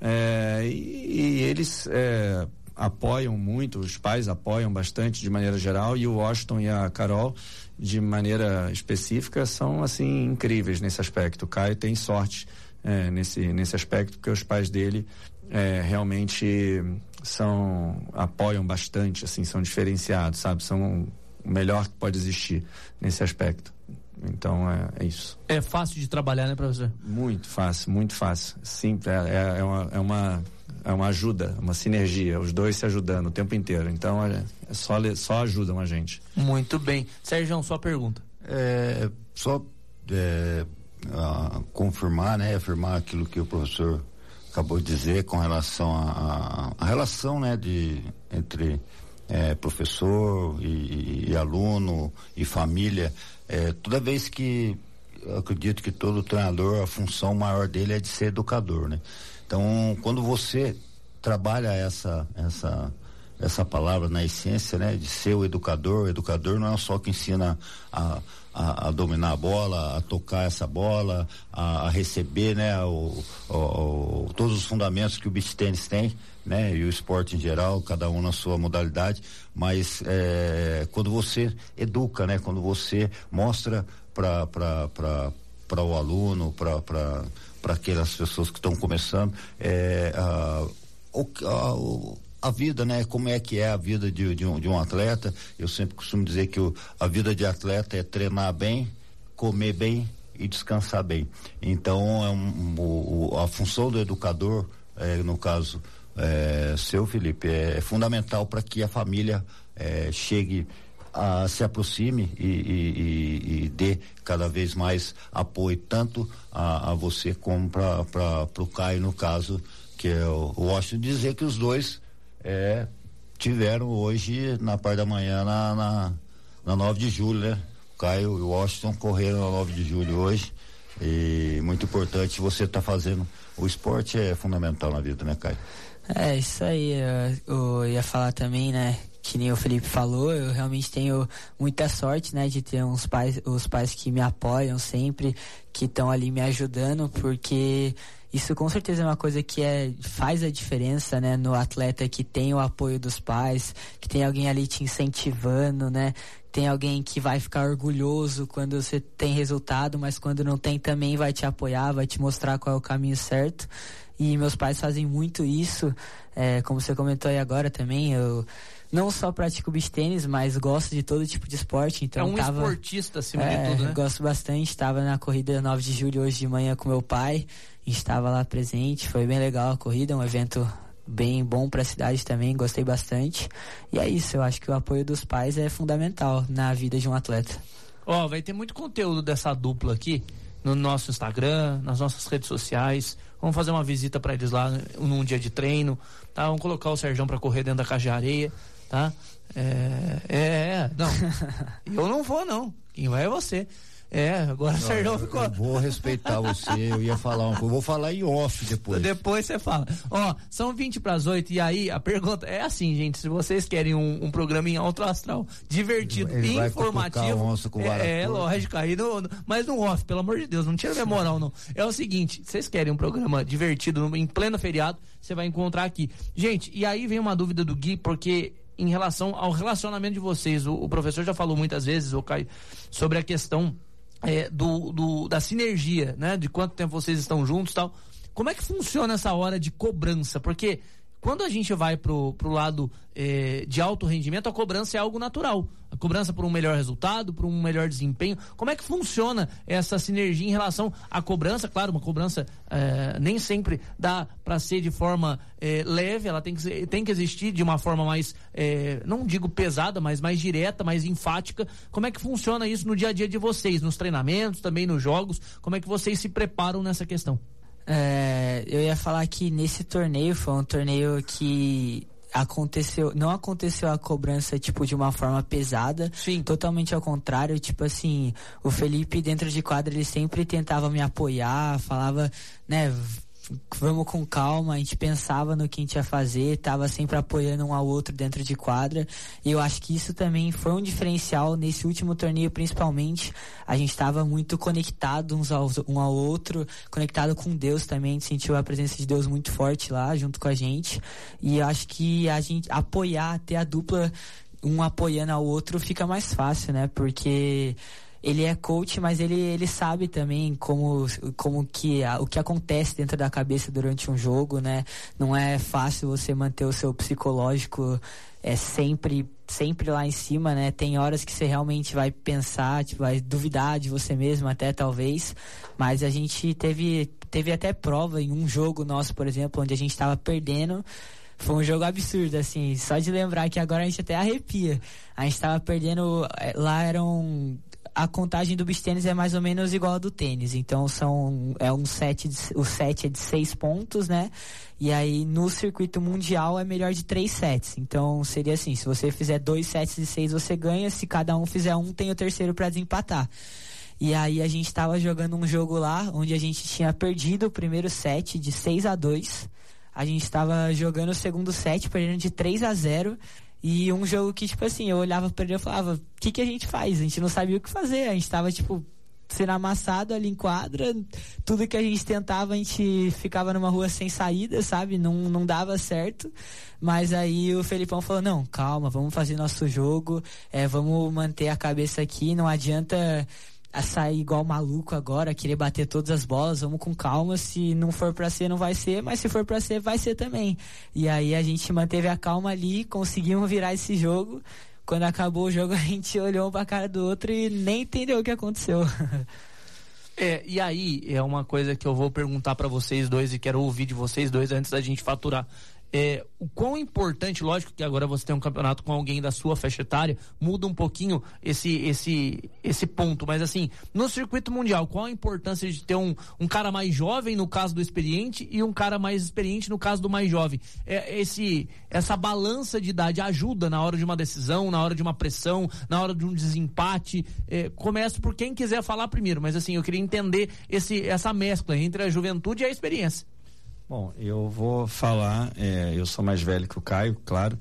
é, e, e eles é, apoiam muito, os pais apoiam bastante de maneira geral, e o Washington e a Carol de maneira específica são assim incríveis nesse aspecto. O Caio tem sorte é, nesse nesse aspecto, porque os pais dele é, realmente são apoiam bastante, assim, são diferenciados, sabe, são o melhor que pode existir nesse aspecto. Então é, é isso. É fácil de trabalhar, né, professor? Muito fácil, muito fácil. Sim, é, é, uma, é uma é uma ajuda, uma sinergia, os dois se ajudando o tempo inteiro. Então é, é só, só ajudam a gente. Muito bem. Sérgio, sua pergunta. É, só é, a, confirmar, né, afirmar aquilo que o professor acabou de dizer com relação a, a, a relação, né, de, entre é, professor e, e aluno e família. É, toda vez que eu acredito que todo treinador, a função maior dele é de ser educador, né? Então, quando você trabalha essa essa essa palavra na essência, né, de ser o educador, o educador não é só que ensina a, a, a dominar a bola, a tocar essa bola, a, a receber, né, o, o, o, todos os fundamentos que o beach tennis tem, né, e o esporte em geral, cada um na sua modalidade, mas é, quando você educa, né, quando você mostra para para para para o aluno, para para para aquelas pessoas que estão começando, é, a, o, a, a vida, né? Como é que é a vida de, de, um, de um atleta. Eu sempre costumo dizer que o, a vida de atleta é treinar bem, comer bem e descansar bem. Então, é um, o, a função do educador, é, no caso é, seu, Felipe, é, é fundamental para que a família é, chegue a, se aproxime e, e, e, e dê cada vez mais apoio tanto a, a você como para o Caio, no caso, que é o, o Washington, dizer que os dois é, tiveram hoje na parte da manhã na, na, na nove de julho, né? O Caio e o Washington correram na nove de julho hoje, e muito importante você tá fazendo, o esporte é fundamental na vida, né, Caio? É, isso aí, eu, eu ia falar também, né, que nem o Felipe falou, eu realmente tenho muita sorte, né, de ter uns pais, os pais que me apoiam sempre, que estão ali me ajudando, porque isso com certeza é uma coisa que é, faz a diferença, né, no atleta, que tem o apoio dos pais, que tem alguém ali te incentivando, né, tem alguém que vai ficar orgulhoso quando você tem resultado, mas quando não tem também vai te apoiar, vai te mostrar qual é o caminho certo. E meus pais fazem muito isso, é, como você comentou aí agora também, eu não só pratico beach tênis, mas gosto de todo tipo de esporte. Então é um tava, esportista acima é, de tudo, né? Gosto bastante, estava na corrida nove de julho hoje de manhã com meu pai, a gente estava lá presente, foi bem legal a corrida, um evento bem bom para a cidade também, gostei bastante. E é isso, eu acho que o apoio dos pais é fundamental na vida de um atleta. Ó, oh, vai ter muito conteúdo dessa dupla aqui no nosso Instagram, nas nossas redes sociais. Vamos fazer uma visita para eles lá num dia de treino, tá? Vamos colocar o Sérgio para correr dentro da caixa de areia, tá? É, é, é não. Eu não vou, não. Quem vai é você. É, agora não, o Sérgio ficou. Eu vou respeitar você, eu ia falar um pouco, eu vou falar em off depois. Depois você fala. Ó, são vinte para as oito, e aí a pergunta é assim, gente, se vocês querem um, um programa em alto astral, divertido e informativo. Com é, é lógico, aí no, no, mas no off, pelo amor de Deus, não tira minha moral, não. É o seguinte, vocês querem um programa divertido no, em pleno feriado, você vai encontrar aqui. Gente, e aí vem uma dúvida do Gui, porque em relação ao relacionamento de vocês, o, o professor já falou muitas vezes, o Caio, sobre a questão É, do, do, da sinergia, né? De quanto tempo vocês estão juntos e tal. Como é que funciona essa hora de cobrança? Porque quando a gente vai pro, pro lado é, de alto rendimento, a cobrança é algo natural. A cobrança por um melhor resultado, por um melhor desempenho. Como é que funciona essa sinergia em relação à cobrança? Claro, uma cobrança é, nem sempre dá para ser de forma é, leve, ela tem que, ser, tem que existir de uma forma mais, é, não digo pesada, mas mais direta, mais enfática. Como é que funciona isso no dia a dia de vocês, nos treinamentos, também nos jogos? Como é que vocês se preparam nessa questão? É, eu ia falar que nesse torneio foi um torneio que aconteceu, não aconteceu a cobrança, tipo, de uma forma pesada. Sim. Totalmente ao contrário, tipo assim, o Felipe dentro de quadra, ele sempre tentava me apoiar, falava, né, vamos com calma, a gente pensava no que a gente ia fazer, tava sempre apoiando um ao outro dentro de quadra, e eu acho que isso também foi um diferencial nesse último torneio, principalmente. A gente tava muito conectado uns ao, um ao outro, conectado com Deus também, a gente sentiu a presença de Deus muito forte lá, junto com a gente, e eu acho que a gente apoiar, ter a dupla, um apoiando ao outro, fica mais fácil, né, porque ele é coach, mas ele, ele sabe também como, como que, a, o que acontece dentro da cabeça durante um jogo, né? Não é fácil você manter o seu psicológico é, sempre, sempre lá em cima, né? Tem horas que você realmente vai pensar, tipo, vai duvidar de você mesmo até, talvez. Mas a gente teve, teve até prova em um jogo nosso, por exemplo, onde a gente estava perdendo. Foi um jogo absurdo, assim, só de lembrar que agora a gente até arrepia. A gente tava perdendo, lá eram... A contagem do beach tênis é mais ou menos igual a do tênis, então são, é um set, de, o set é de seis pontos, né? E aí no circuito mundial é melhor de três sets, então seria assim, se você fizer dois sets de seis você ganha, se cada um fizer um tem o terceiro para desempatar. E aí a gente tava jogando um jogo lá, onde a gente tinha perdido o primeiro set de seis a dois, a gente tava jogando o segundo set, perdendo de três a zero, e um jogo que, tipo assim, eu olhava pra ele e falava, o que que a gente faz? A gente não sabia o que fazer, a gente tava, tipo, sendo amassado ali em quadra, tudo que a gente tentava, a gente ficava numa rua sem saída, sabe? Não, não dava certo, mas aí o Felipão falou, não, calma, vamos fazer nosso jogo, é, vamos manter a cabeça aqui, não adianta a sair igual maluco agora, querer bater todas as bolas, vamos com calma, se não for pra ser, não vai ser, mas se for pra ser, vai ser também. E aí a gente manteve a calma ali, conseguimos virar esse jogo. Quando acabou o jogo, a gente olhou um pra cara do outro e nem entendeu o que aconteceu. É, e aí é uma coisa que eu vou perguntar pra vocês dois e quero ouvir de vocês dois antes da gente faturar. É, o quão importante, lógico que agora você tem um campeonato com alguém da sua faixa etária, muda um pouquinho esse, esse, esse ponto, mas assim, no circuito mundial, qual a importância de ter um, um cara mais jovem no caso do experiente e um cara mais experiente no caso do mais jovem? É, esse, essa balança de idade ajuda na hora de uma decisão, na hora de uma pressão, na hora de um desempate? É, começo por quem quiser falar primeiro, mas assim, eu queria entender esse, essa mescla entre a juventude e a experiência. Bom, eu vou falar, é, eu sou mais velho que o Caio, claro,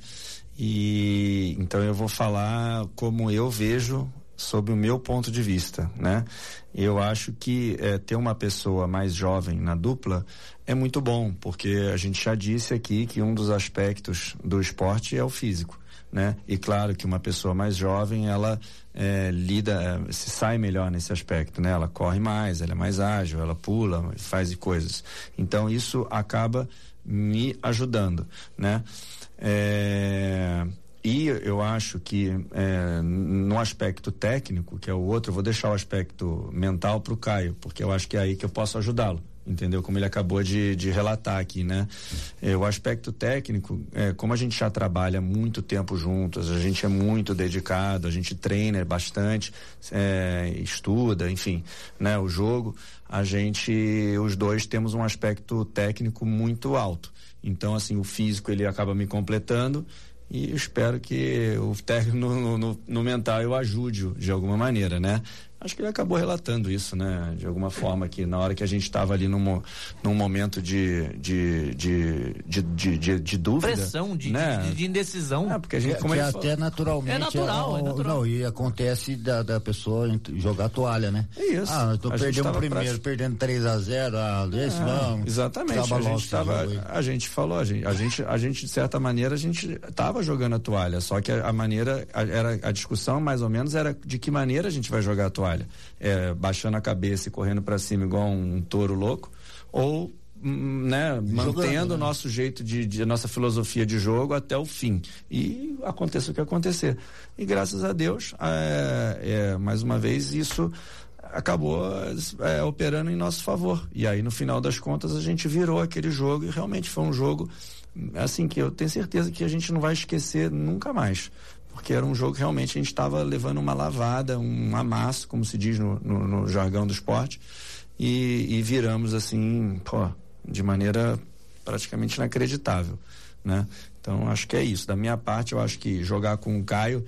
e então eu vou falar como eu vejo sob o meu ponto de vista, né? Eu acho que é, ter uma pessoa mais jovem na dupla é muito bom, porque a gente já disse aqui que um dos aspectos do esporte é o físico, né? E claro que uma pessoa mais jovem, ela é, lida, é, se sai melhor nesse aspecto, né? Ela corre mais, ela é mais ágil, ela pula, faz coisas. Então isso acaba me ajudando, né? É, e eu acho que é, no aspecto técnico, que é o outro, eu vou deixar o aspecto mental pro Caio, porque eu acho que é aí que eu posso ajudá-lo. Entendeu? Como ele acabou de, de relatar aqui, né? É, o aspecto técnico, é, como a gente já trabalha muito tempo juntos, a gente é muito dedicado, a gente treina bastante, é, estuda, enfim, né? O jogo, a gente, os dois temos um aspecto técnico muito alto. Então, assim, o físico ele acaba me completando e eu espero que o técnico no, no, no mental eu ajude de alguma maneira, né? Acho que ele acabou relatando isso, né? De alguma forma, que na hora que a gente estava ali num, num momento de, de, de, de, de, de, de dúvida. Pressão, de, né? de, de indecisão. É, porque a gente, que, como que ele até falou, naturalmente. É natural, é, é natural. Não, e acontece da, da pessoa jogar a toalha, né? É isso. Ah, eu tô a perdendo o primeiro, pratic... perdendo três a zero, ah, desse é, não. Exatamente. A gente, tava, a gente falou, a gente, a gente, a gente, de certa maneira, a gente tava jogando a toalha, só que a, a maneira, a, era, a discussão mais ou menos era de que maneira a gente vai jogar a toalha. É, baixando a cabeça e correndo para cima igual um, um touro louco, ou né, mantendo o né? nosso jeito de, de, a nossa filosofia de jogo até o fim. E aconteça o que acontecer. E graças a Deus, é, é, mais uma vez, isso acabou é, operando em nosso favor. E aí, no final das contas, a gente virou aquele jogo e realmente foi um jogo, assim, que eu tenho certeza que a gente não vai esquecer nunca mais. Porque era um jogo que realmente a gente estava levando uma lavada, um amasso, como se diz no, no, no jargão do esporte, e, e viramos assim, pô, de maneira praticamente inacreditável, né? Então acho que é isso. Da minha parte, eu acho que jogar com o Caio,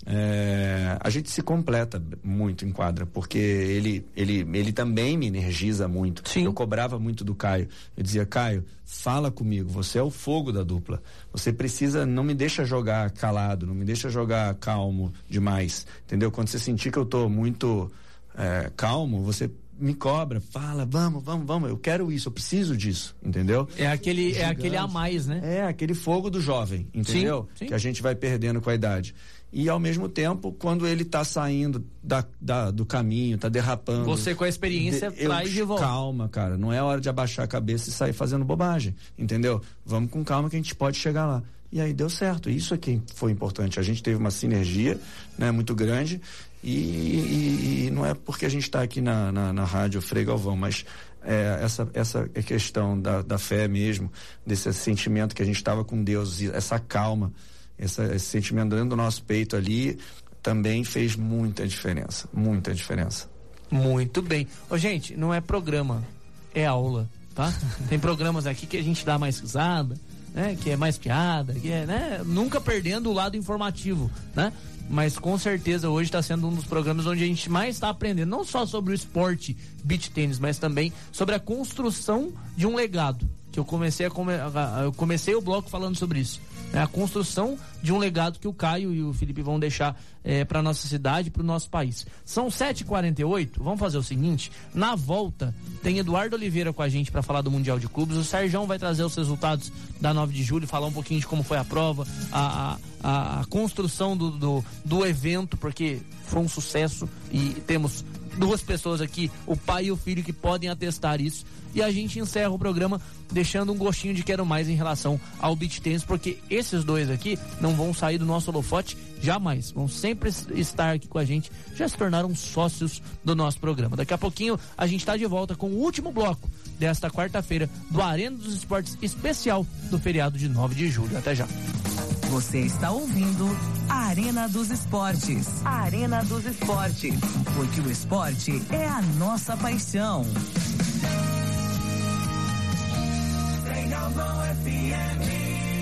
é, a gente se completa muito em quadra, porque ele, ele, ele também me energiza muito. Sim. Eu cobrava muito do Caio. Eu dizia, Caio, fala comigo, você é o fogo da dupla. Você precisa, não me deixa jogar calado, não me deixa jogar calmo demais, entendeu? Quando você sentir que eu tô muito é, calmo, você me cobra, fala, vamos, vamos, vamos, eu quero isso, eu preciso disso, entendeu? É aquele, é aquele a mais, né? É, aquele fogo do jovem, entendeu? Sim, sim. Que a gente vai perdendo com a idade. E ao mesmo tempo, quando ele tá saindo da, da, do caminho, tá derrapando. Você com a experiência de, traz de volta. Calma, cara, não é hora de abaixar a cabeça e sair fazendo bobagem, entendeu? Vamos com calma que a gente pode chegar lá. E aí deu certo, isso aqui foi importante. A gente teve uma sinergia, né, muito grande. E, e, e não é porque a gente está aqui na, na, na rádio Frei Galvão, mas é, essa, essa questão da, da fé mesmo, desse sentimento que a gente estava com Deus, essa calma, essa, esse sentimento dentro do nosso peito ali, também fez muita diferença, muita diferença. Muito bem. Ô, gente, não é programa, é aula, tá? Tem programas aqui que a gente dá mais risada, né? Que é mais piada, que é, né? Nunca perdendo o lado informativo, né? Mas com certeza hoje está sendo um dos programas onde a gente mais está aprendendo, não só sobre o esporte beach tênis, mas também sobre a construção de um legado. Que eu comecei a come, eu comecei o bloco falando sobre isso, né? A construção de um legado que o Caio e o Felipe vão deixar é, para nossa cidade, para o nosso país. São sete e quarenta e oito. Vamos fazer o seguinte: na volta tem Eduardo Oliveira com a gente para falar do Mundial de Clubes. O Serjão vai trazer os resultados da nove de julho, falar um pouquinho de como foi a prova, a, a, a construção do, do, do evento, porque foi um sucesso e temos duas pessoas aqui, o pai e o filho, que podem atestar isso. E a gente encerra o programa deixando um gostinho de quero mais em relação ao beach tennis, porque esses dois aqui não vão sair do nosso holofote jamais, vão sempre estar aqui com a gente, já se tornaram sócios do nosso programa. Daqui a pouquinho a gente está de volta com o último bloco desta quarta-feira do Arena dos Esportes especial do feriado de nove de julho. Até já. Você está ouvindo a Arena dos Esportes. A Arena dos Esportes, porque o esporte é a nossa paixão. F M.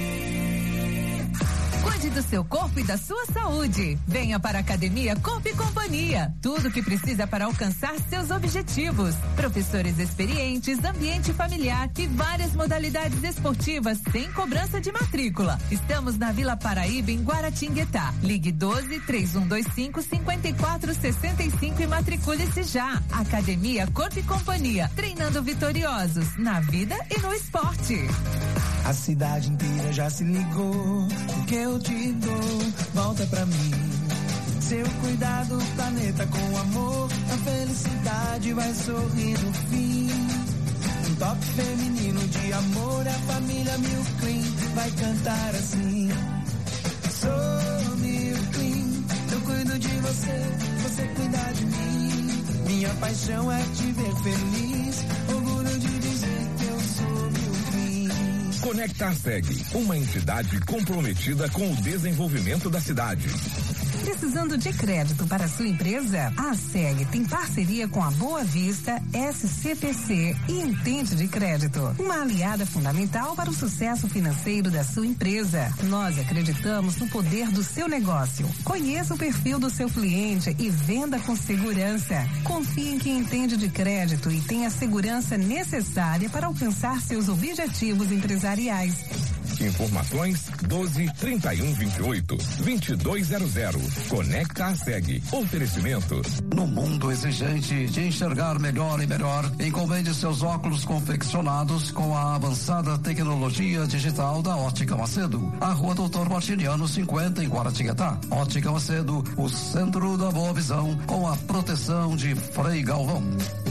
Cuide do seu corpo e da sua saúde. Venha para a Academia Corpo e Companhia. Tudo o que precisa para alcançar seus objetivos. Professores experientes, ambiente familiar e várias modalidades esportivas sem cobrança de matrícula. Estamos na Vila Paraíba, em Guaratinguetá. Ligue doze, três um dois cinco, cinco quatro seis cinco e matricule-se já. Academia Corpo e Companhia. Treinando vitoriosos na vida e no esporte. A cidade inteira já se ligou. O que eu te dou, volta pra mim. Seu cuidado, planeta com amor. A felicidade vai sorrir no fim. Um toque feminino de amor. A família Milk Clean vai cantar assim. Sou Milk Clean, eu cuido de você, você cuida de mim. Minha paixão é te ver feliz. Orgulho de dizer que eu sou Milk Clean. Conectar Segue, uma entidade comprometida com o desenvolvimento da cidade. Precisando de crédito para sua empresa? A SEG tem parceria com a Boa Vista, S C P C e Entende de Crédito, uma aliada fundamental para o sucesso financeiro da sua empresa. Nós acreditamos no poder do seu negócio. Conheça o perfil do seu cliente e venda com segurança. Confie em quem entende de crédito e tenha a segurança necessária para alcançar seus objetivos empresariais. Informações doze, trinta e um, vinte e oito, vinte e dois zero zero. Conecta a SEG. Oferecimento. No mundo exigente de enxergar melhor e melhor, encomende seus óculos confeccionados com a avançada tecnologia digital da Ótica Macedo. A Rua Doutor Martiniano cinquenta, em Guaratinguetá. Ótica Macedo, o centro da boa visão, com a proteção de Frei Galvão.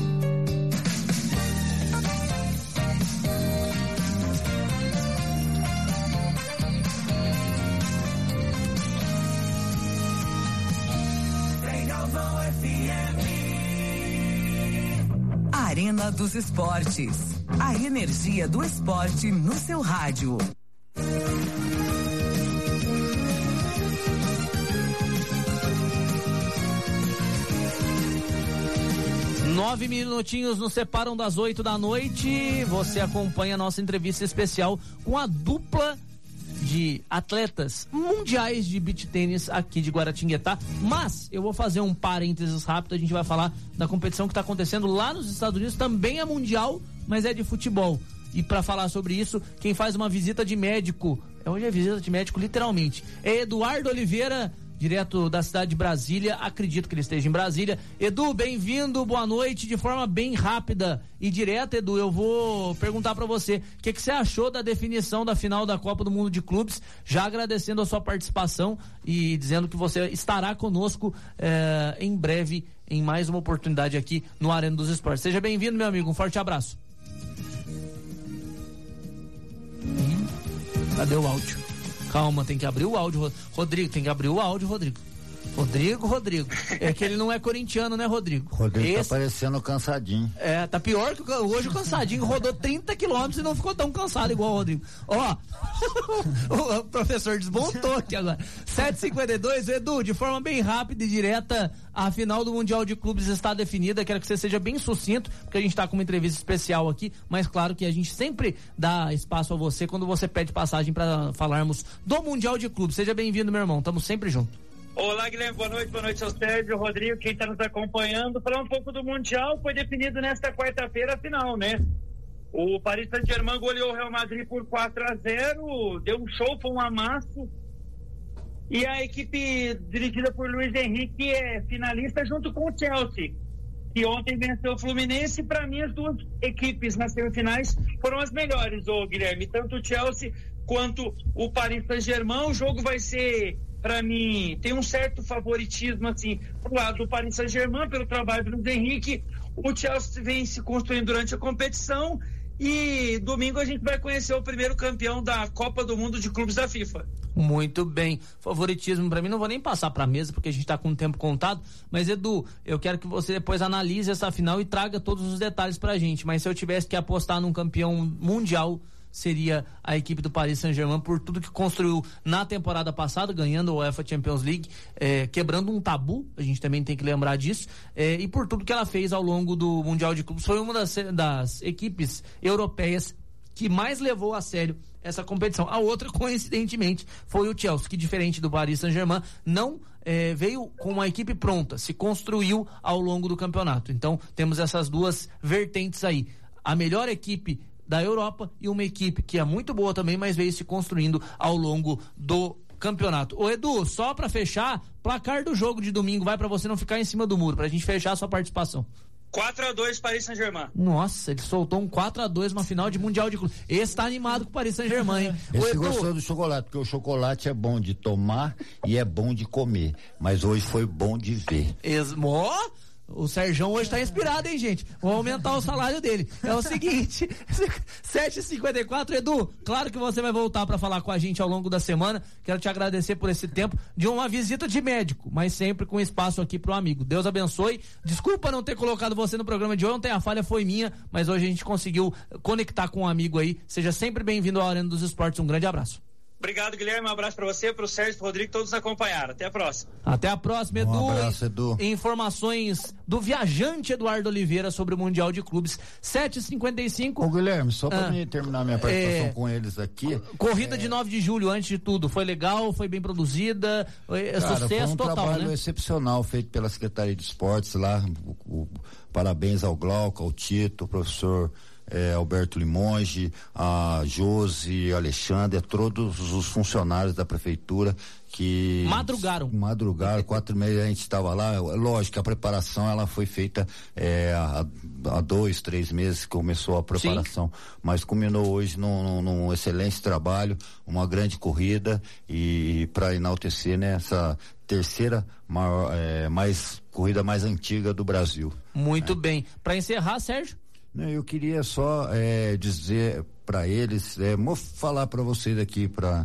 Arena dos Esportes. A energia do esporte no seu rádio. Nove minutinhos nos separam das oito da noite. Você acompanha a nossa entrevista especial com a dupla de atletas mundiais de beach tênis aqui de Guaratinguetá. Mas eu vou fazer um parênteses rápido. A gente vai falar da competição que está acontecendo lá nos Estados Unidos. Também é mundial, mas é de futebol. E para falar sobre isso, quem faz uma visita de médico, hoje é visita de médico literalmente, é Eduardo Oliveira, direto da cidade de Brasília. Acredito que ele esteja em Brasília. Edu, bem-vindo, boa noite. De forma bem rápida e direta, Edu, eu vou perguntar para você o que, que você achou da definição da final da Copa do Mundo de Clubes, já agradecendo a sua participação e dizendo que você estará conosco eh, em breve em mais uma oportunidade aqui no Arena dos Esportes. Seja bem-vindo, meu amigo, um forte abraço. Cadê o áudio? Calma, tem que abrir o áudio, Rodrigo, tem que abrir o áudio, Rodrigo. Rodrigo, Rodrigo. É que ele não é corintiano, né, Rodrigo? Rodrigo Esse... tá parecendo cansadinho. É, tá pior que hoje o cansadinho rodou trinta quilômetros e não ficou tão cansado igual o Rodrigo. Ó, o professor desmontou aqui agora. sete e cinquenta e dois, Edu, de forma bem rápida e direta, a final do Mundial de Clubes está definida. Quero que você seja bem sucinto, porque a gente tá com uma entrevista especial aqui, mas claro que a gente sempre dá espaço a você quando você pede passagem para falarmos do Mundial de Clubes. Seja bem-vindo, meu irmão, tamo sempre junto. Olá, Guilherme, boa noite, boa noite ao Sérgio, Rodrigo, quem está nos acompanhando. Falar um pouco do Mundial, foi definido nesta quarta-feira a final, né? O Paris Saint-Germain goleou o Real Madrid por quatro a zero, deu um show, foi um amasso. E a equipe dirigida por Luiz Henrique é finalista junto com o Chelsea, que ontem venceu o Fluminense. Para mim, as duas equipes nas semifinais foram as melhores, ô Guilherme, tanto o Chelsea quanto o Paris Saint-Germain. O jogo vai ser, para mim, tem um certo favoritismo, assim, pro lado do Paris Saint-Germain, pelo trabalho do Luiz Henrique. O Chelsea vem se construindo durante a competição e domingo a gente vai conhecer o primeiro campeão da Copa do Mundo de Clubes da FIFA. Muito bem, favoritismo para mim, não vou nem passar para a mesa porque a gente tá com o tempo contado, mas Edu, eu quero que você depois analise essa final e traga todos os detalhes pra gente, mas se eu tivesse que apostar num campeão mundial, seria a equipe do Paris Saint-Germain, por tudo que construiu na temporada passada, ganhando a UEFA Champions League, eh, quebrando um tabu, a gente também tem que lembrar disso, eh, e por tudo que ela fez ao longo do Mundial de Clubes. Foi uma das, das equipes europeias que mais levou a sério essa competição. A outra, coincidentemente, foi o Chelsea, que, diferente do Paris Saint-Germain, não eh, veio com uma equipe pronta, se construiu ao longo do campeonato. Então, temos essas duas vertentes aí. A melhor equipe da Europa e uma equipe que é muito boa também, mas veio se construindo ao longo do campeonato. Ô Edu, só pra fechar, placar do jogo de domingo, vai pra você não ficar em cima do muro, pra gente fechar a sua participação. quatro a dois Paris Saint-Germain. Nossa, ele soltou um quatro a dois numa final de Mundial de Clube. Esse tá animado com o Paris Saint-Germain, hein? Esse Edu... gostou do chocolate, porque o chocolate é bom de tomar e é bom de comer, mas hoje foi bom de ver. Esmo... O Sérgio hoje tá inspirado, hein, gente? Vou aumentar o salário dele. É o seguinte, sete e cinquenta e quatro, Edu, claro que você vai voltar para falar com a gente ao longo da semana. Quero te agradecer por esse tempo de uma visita de médico, mas sempre com espaço aqui pro amigo. Deus abençoe. Desculpa não ter colocado você no programa de ontem, a falha foi minha, mas hoje a gente conseguiu conectar com um amigo aí. Seja sempre bem-vindo ao Arena dos Esportes. Um grande abraço. Obrigado, Guilherme. Um abraço para você, para o Sérgio, para o Rodrigo, todos acompanharam. Até a próxima. Até a próxima, Edu. Um abraço, Edu. Informações do viajante Eduardo Oliveira sobre o Mundial de Clubes. sete e cinquenta e cinco. Ô, Guilherme, só para ah, terminar minha participação é, com eles aqui. Corrida é, de nove de julho, antes de tudo. Foi legal, foi bem produzida. É, cara, sucesso foi um total, trabalho né? excepcional feito pela Secretaria de Esportes lá. O, o, parabéns ao Glauco, ao Tito, ao professor É, Alberto Limonge, a Josi, Alexandre, a todos os funcionários da prefeitura que madrugaram, madrugaram, quatro e meia a gente estava lá. Lógico que a preparação ela foi feita é, há, há dois, três meses que começou a preparação, sim, mas culminou hoje num, num excelente trabalho, uma grande corrida e para enaltecer nessa, né, terceira maior, é, mais corrida mais antiga do Brasil. Muito é. bem. Para encerrar, Sérgio? Eu queria só é, dizer para eles, é, vou falar para vocês aqui, para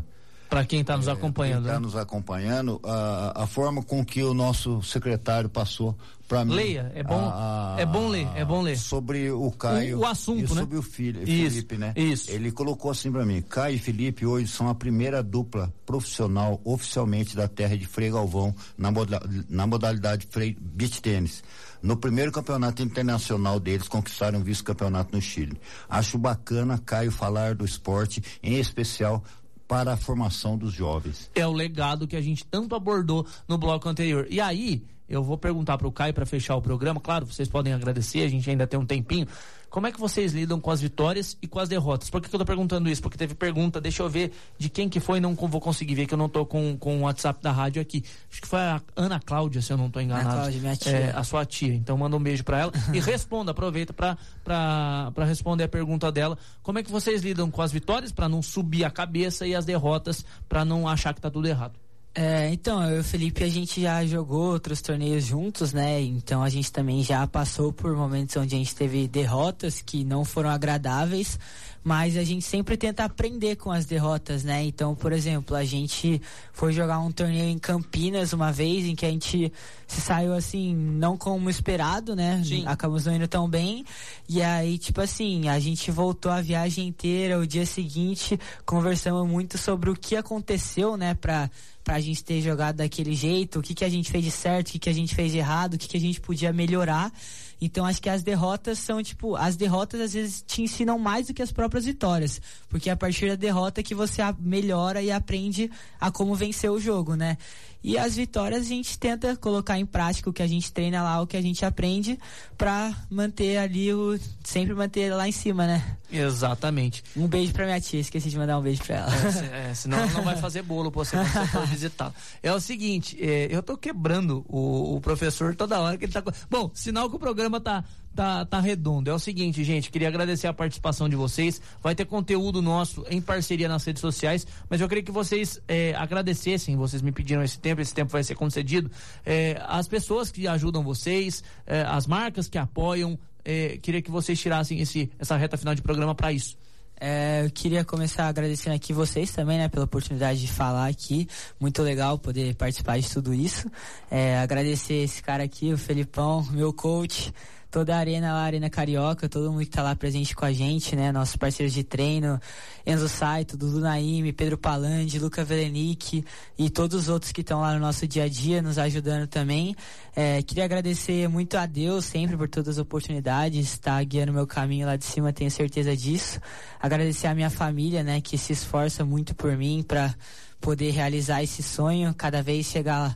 Para quem está nos é, acompanhando. Quem está né? nos acompanhando, a, a forma com que o nosso secretário passou para mim. Leia, é bom, a, é bom ler, é bom ler. Sobre o Caio. O, o assunto, e né? sobre o filho, isso, Felipe, né? Isso. Ele colocou assim para mim: Caio e Felipe hoje são a primeira dupla profissional oficialmente da terra de Frei Galvão na, moda, na modalidade Frei Beach Tênis. No primeiro campeonato internacional deles, conquistaram o vice-campeonato no Chile. Acho bacana, Caio, falar do esporte, em especial para a formação dos jovens. É o legado que a gente tanto abordou no bloco anterior. E aí, eu vou perguntar para o Caio para fechar o programa. Claro, vocês podem agradecer, a gente ainda tem um tempinho. Como é que vocês lidam com as vitórias e com as derrotas? Por que, que eu tô perguntando isso? Porque teve pergunta, deixa eu ver de quem que foi, não vou conseguir ver, que eu não tô com, com o WhatsApp da rádio aqui. Acho que foi a Ana Cláudia, se eu não tô enganado. Ana Cláudia, minha tia. É, a sua tia. Então manda um beijo para ela e responda, aproveita para para responder a pergunta dela. Como é que vocês lidam com as vitórias para não subir a cabeça e as derrotas para não achar que tá tudo errado? É, então, eu e o Felipe, a gente já jogou outros torneios juntos, né? Então a gente também já passou por momentos onde a gente teve derrotas que não foram agradáveis, mas a gente sempre tenta aprender com as derrotas, né? Então, por exemplo, a gente foi jogar um torneio em Campinas uma vez, em que a gente se saiu assim, não como esperado, né? Sim. Acabamos não indo tão bem. E aí, tipo assim, a gente voltou a viagem inteira, o dia seguinte, conversamos muito sobre o que aconteceu, né? Pra pra gente ter jogado daquele jeito, o que que a gente fez de certo, o que que a gente fez de errado, o que que a gente podia melhorar. Então acho que as derrotas são tipo, as derrotas às vezes te ensinam mais do que as próprias vitórias, porque é a partir da derrota que você melhora e aprende a como vencer o jogo, né? E as vitórias a gente tenta colocar em prática o que a gente treina lá, o que a gente aprende, pra manter ali o, sempre manter lá em cima, né? Exatamente. Um beijo pra minha tia, esqueci de mandar um beijo pra ela. É, é, senão ela não vai fazer bolo pra você quando você for visitar. É o seguinte, é, eu tô quebrando o, o professor toda hora que ele tá... Bom, sinal que o programa tá... Tá, tá redondo. É o seguinte, gente, queria agradecer a participação de vocês. Vai ter conteúdo nosso em parceria nas redes sociais, mas eu queria que vocês é, agradecessem, vocês me pediram esse tempo, esse tempo vai ser concedido, é, as pessoas que ajudam vocês, é, as marcas que apoiam, é, queria que vocês tirassem esse, essa reta final de programa para isso. É, eu queria começar agradecendo aqui vocês também, né, pela oportunidade de falar aqui. Muito legal poder participar de tudo isso. É, agradecer esse cara aqui, o Felipão, meu coach, toda a arena lá, a Arena Carioca, todo mundo que tá lá presente com a gente, né, nossos parceiros de treino, Enzo Saito, Dudu Naime, Pedro Palandi, Luca Velenic e todos os outros que estão lá no nosso dia a dia, nos ajudando também. É, queria agradecer muito a Deus sempre por todas as oportunidades, está guiando meu caminho lá de cima, tenho certeza disso. Agradecer a minha família, né, que se esforça muito por mim para poder realizar esse sonho, cada vez chegar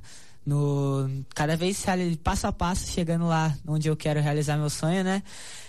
no cada vez passo a passo chegando lá onde eu quero realizar meu sonho, né?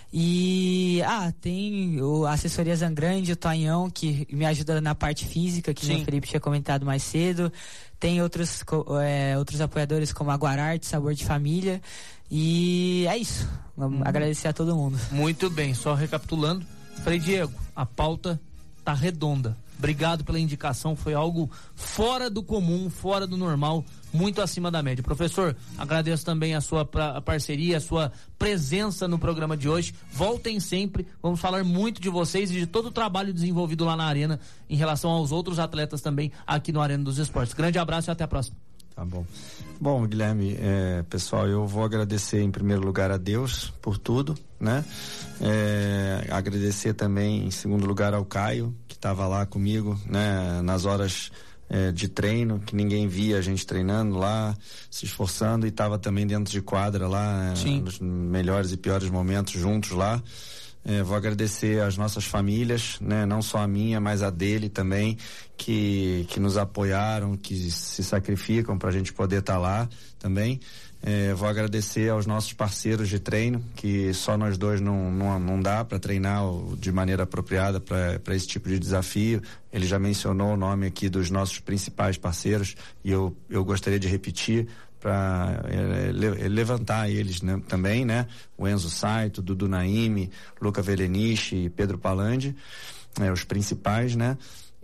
E ah, tem o assessoria Zangrande, o Tonhão, que me ajuda na parte física, que o Felipe tinha comentado mais cedo. Tem outros é, outros apoiadores como a Guararte, Sabor de Família. E é isso. Vamos hum. agradecer a todo mundo. Muito bem, só recapitulando, Frei Diego, a pauta tá redonda. Obrigado pela indicação, foi algo fora do comum, fora do normal, muito acima da média. Professor, agradeço também a sua pra, a parceria, a sua presença no programa de hoje. Voltem sempre, vamos falar muito de vocês e de todo o trabalho desenvolvido lá na Arena em relação aos outros atletas também aqui no Arena dos Esportes. Grande abraço e até a próxima. Tá bom. Bom, Guilherme, é, pessoal, eu vou agradecer em primeiro lugar a Deus por tudo, né? É, agradecer também em segundo lugar ao Caio, que estava lá comigo, né? Nas horas é, de treino, que ninguém via a gente treinando lá, se esforçando, e estava também dentro de quadra lá, é, nos melhores e piores momentos juntos lá. É, vou agradecer às nossas famílias, né? Não só a minha, mas a dele também, que, que nos apoiaram, que se sacrificam para a gente poder estar tá lá também. É, vou agradecer aos nossos parceiros de treino, que só nós dois não, não, não dá para treinar de maneira apropriada para esse tipo de desafio. Ele já mencionou o nome aqui dos nossos principais parceiros e eu, eu gostaria de repetir para é, levantar eles, né, também, né? O Enzo Saito, Dudu Naime, Luca Velenic, Pedro Palandi, é, os principais, né?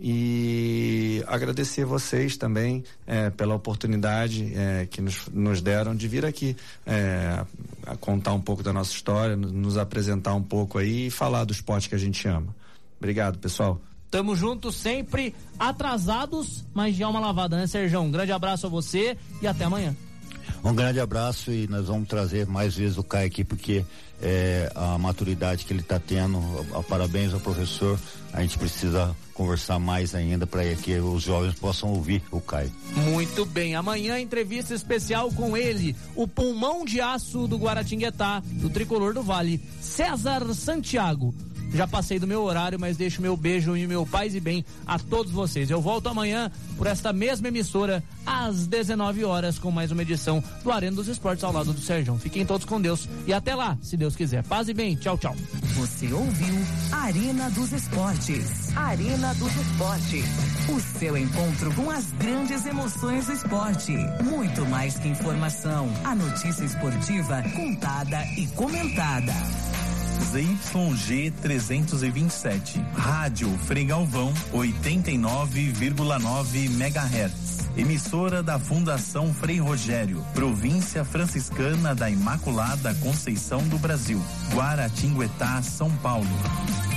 E agradecer vocês também é, pela oportunidade é, que nos, nos deram de vir aqui é, a contar um pouco da nossa história, nos apresentar um pouco aí e falar do esporte que a gente ama. Obrigado, pessoal. Tamo junto sempre, atrasados, mas de alma lavada, né, Serjão? Um grande abraço a você e até amanhã. Um grande abraço e nós vamos trazer mais vezes o Caio aqui, porque é, a maturidade que ele está tendo, a, a, parabéns ao professor, a gente precisa conversar mais ainda para que os jovens possam ouvir o Caio. Muito bem, amanhã entrevista especial com ele, o pulmão de aço do Guaratinguetá, do Tricolor do Vale, César Santiago. Já passei do meu horário, mas deixo meu beijo e meu paz e bem a todos vocês. Eu volto amanhã por esta mesma emissora às dezenove horas com mais uma edição do Arena dos Esportes ao lado do Serjão. Fiquem todos com Deus e até lá, se Deus quiser. Paz e bem, tchau, tchau. Você ouviu Arena dos Esportes. Arena dos Esportes. O seu encontro com as grandes emoções do esporte. Muito mais que informação. A notícia esportiva contada e comentada. Z Y G trezentos e vinte e sete, Rádio Frei Galvão, oitenta e nove vírgula nove megahertz. Emissora da Fundação Frei Rogério, Província Franciscana da Imaculada Conceição do Brasil, Guaratinguetá, São Paulo.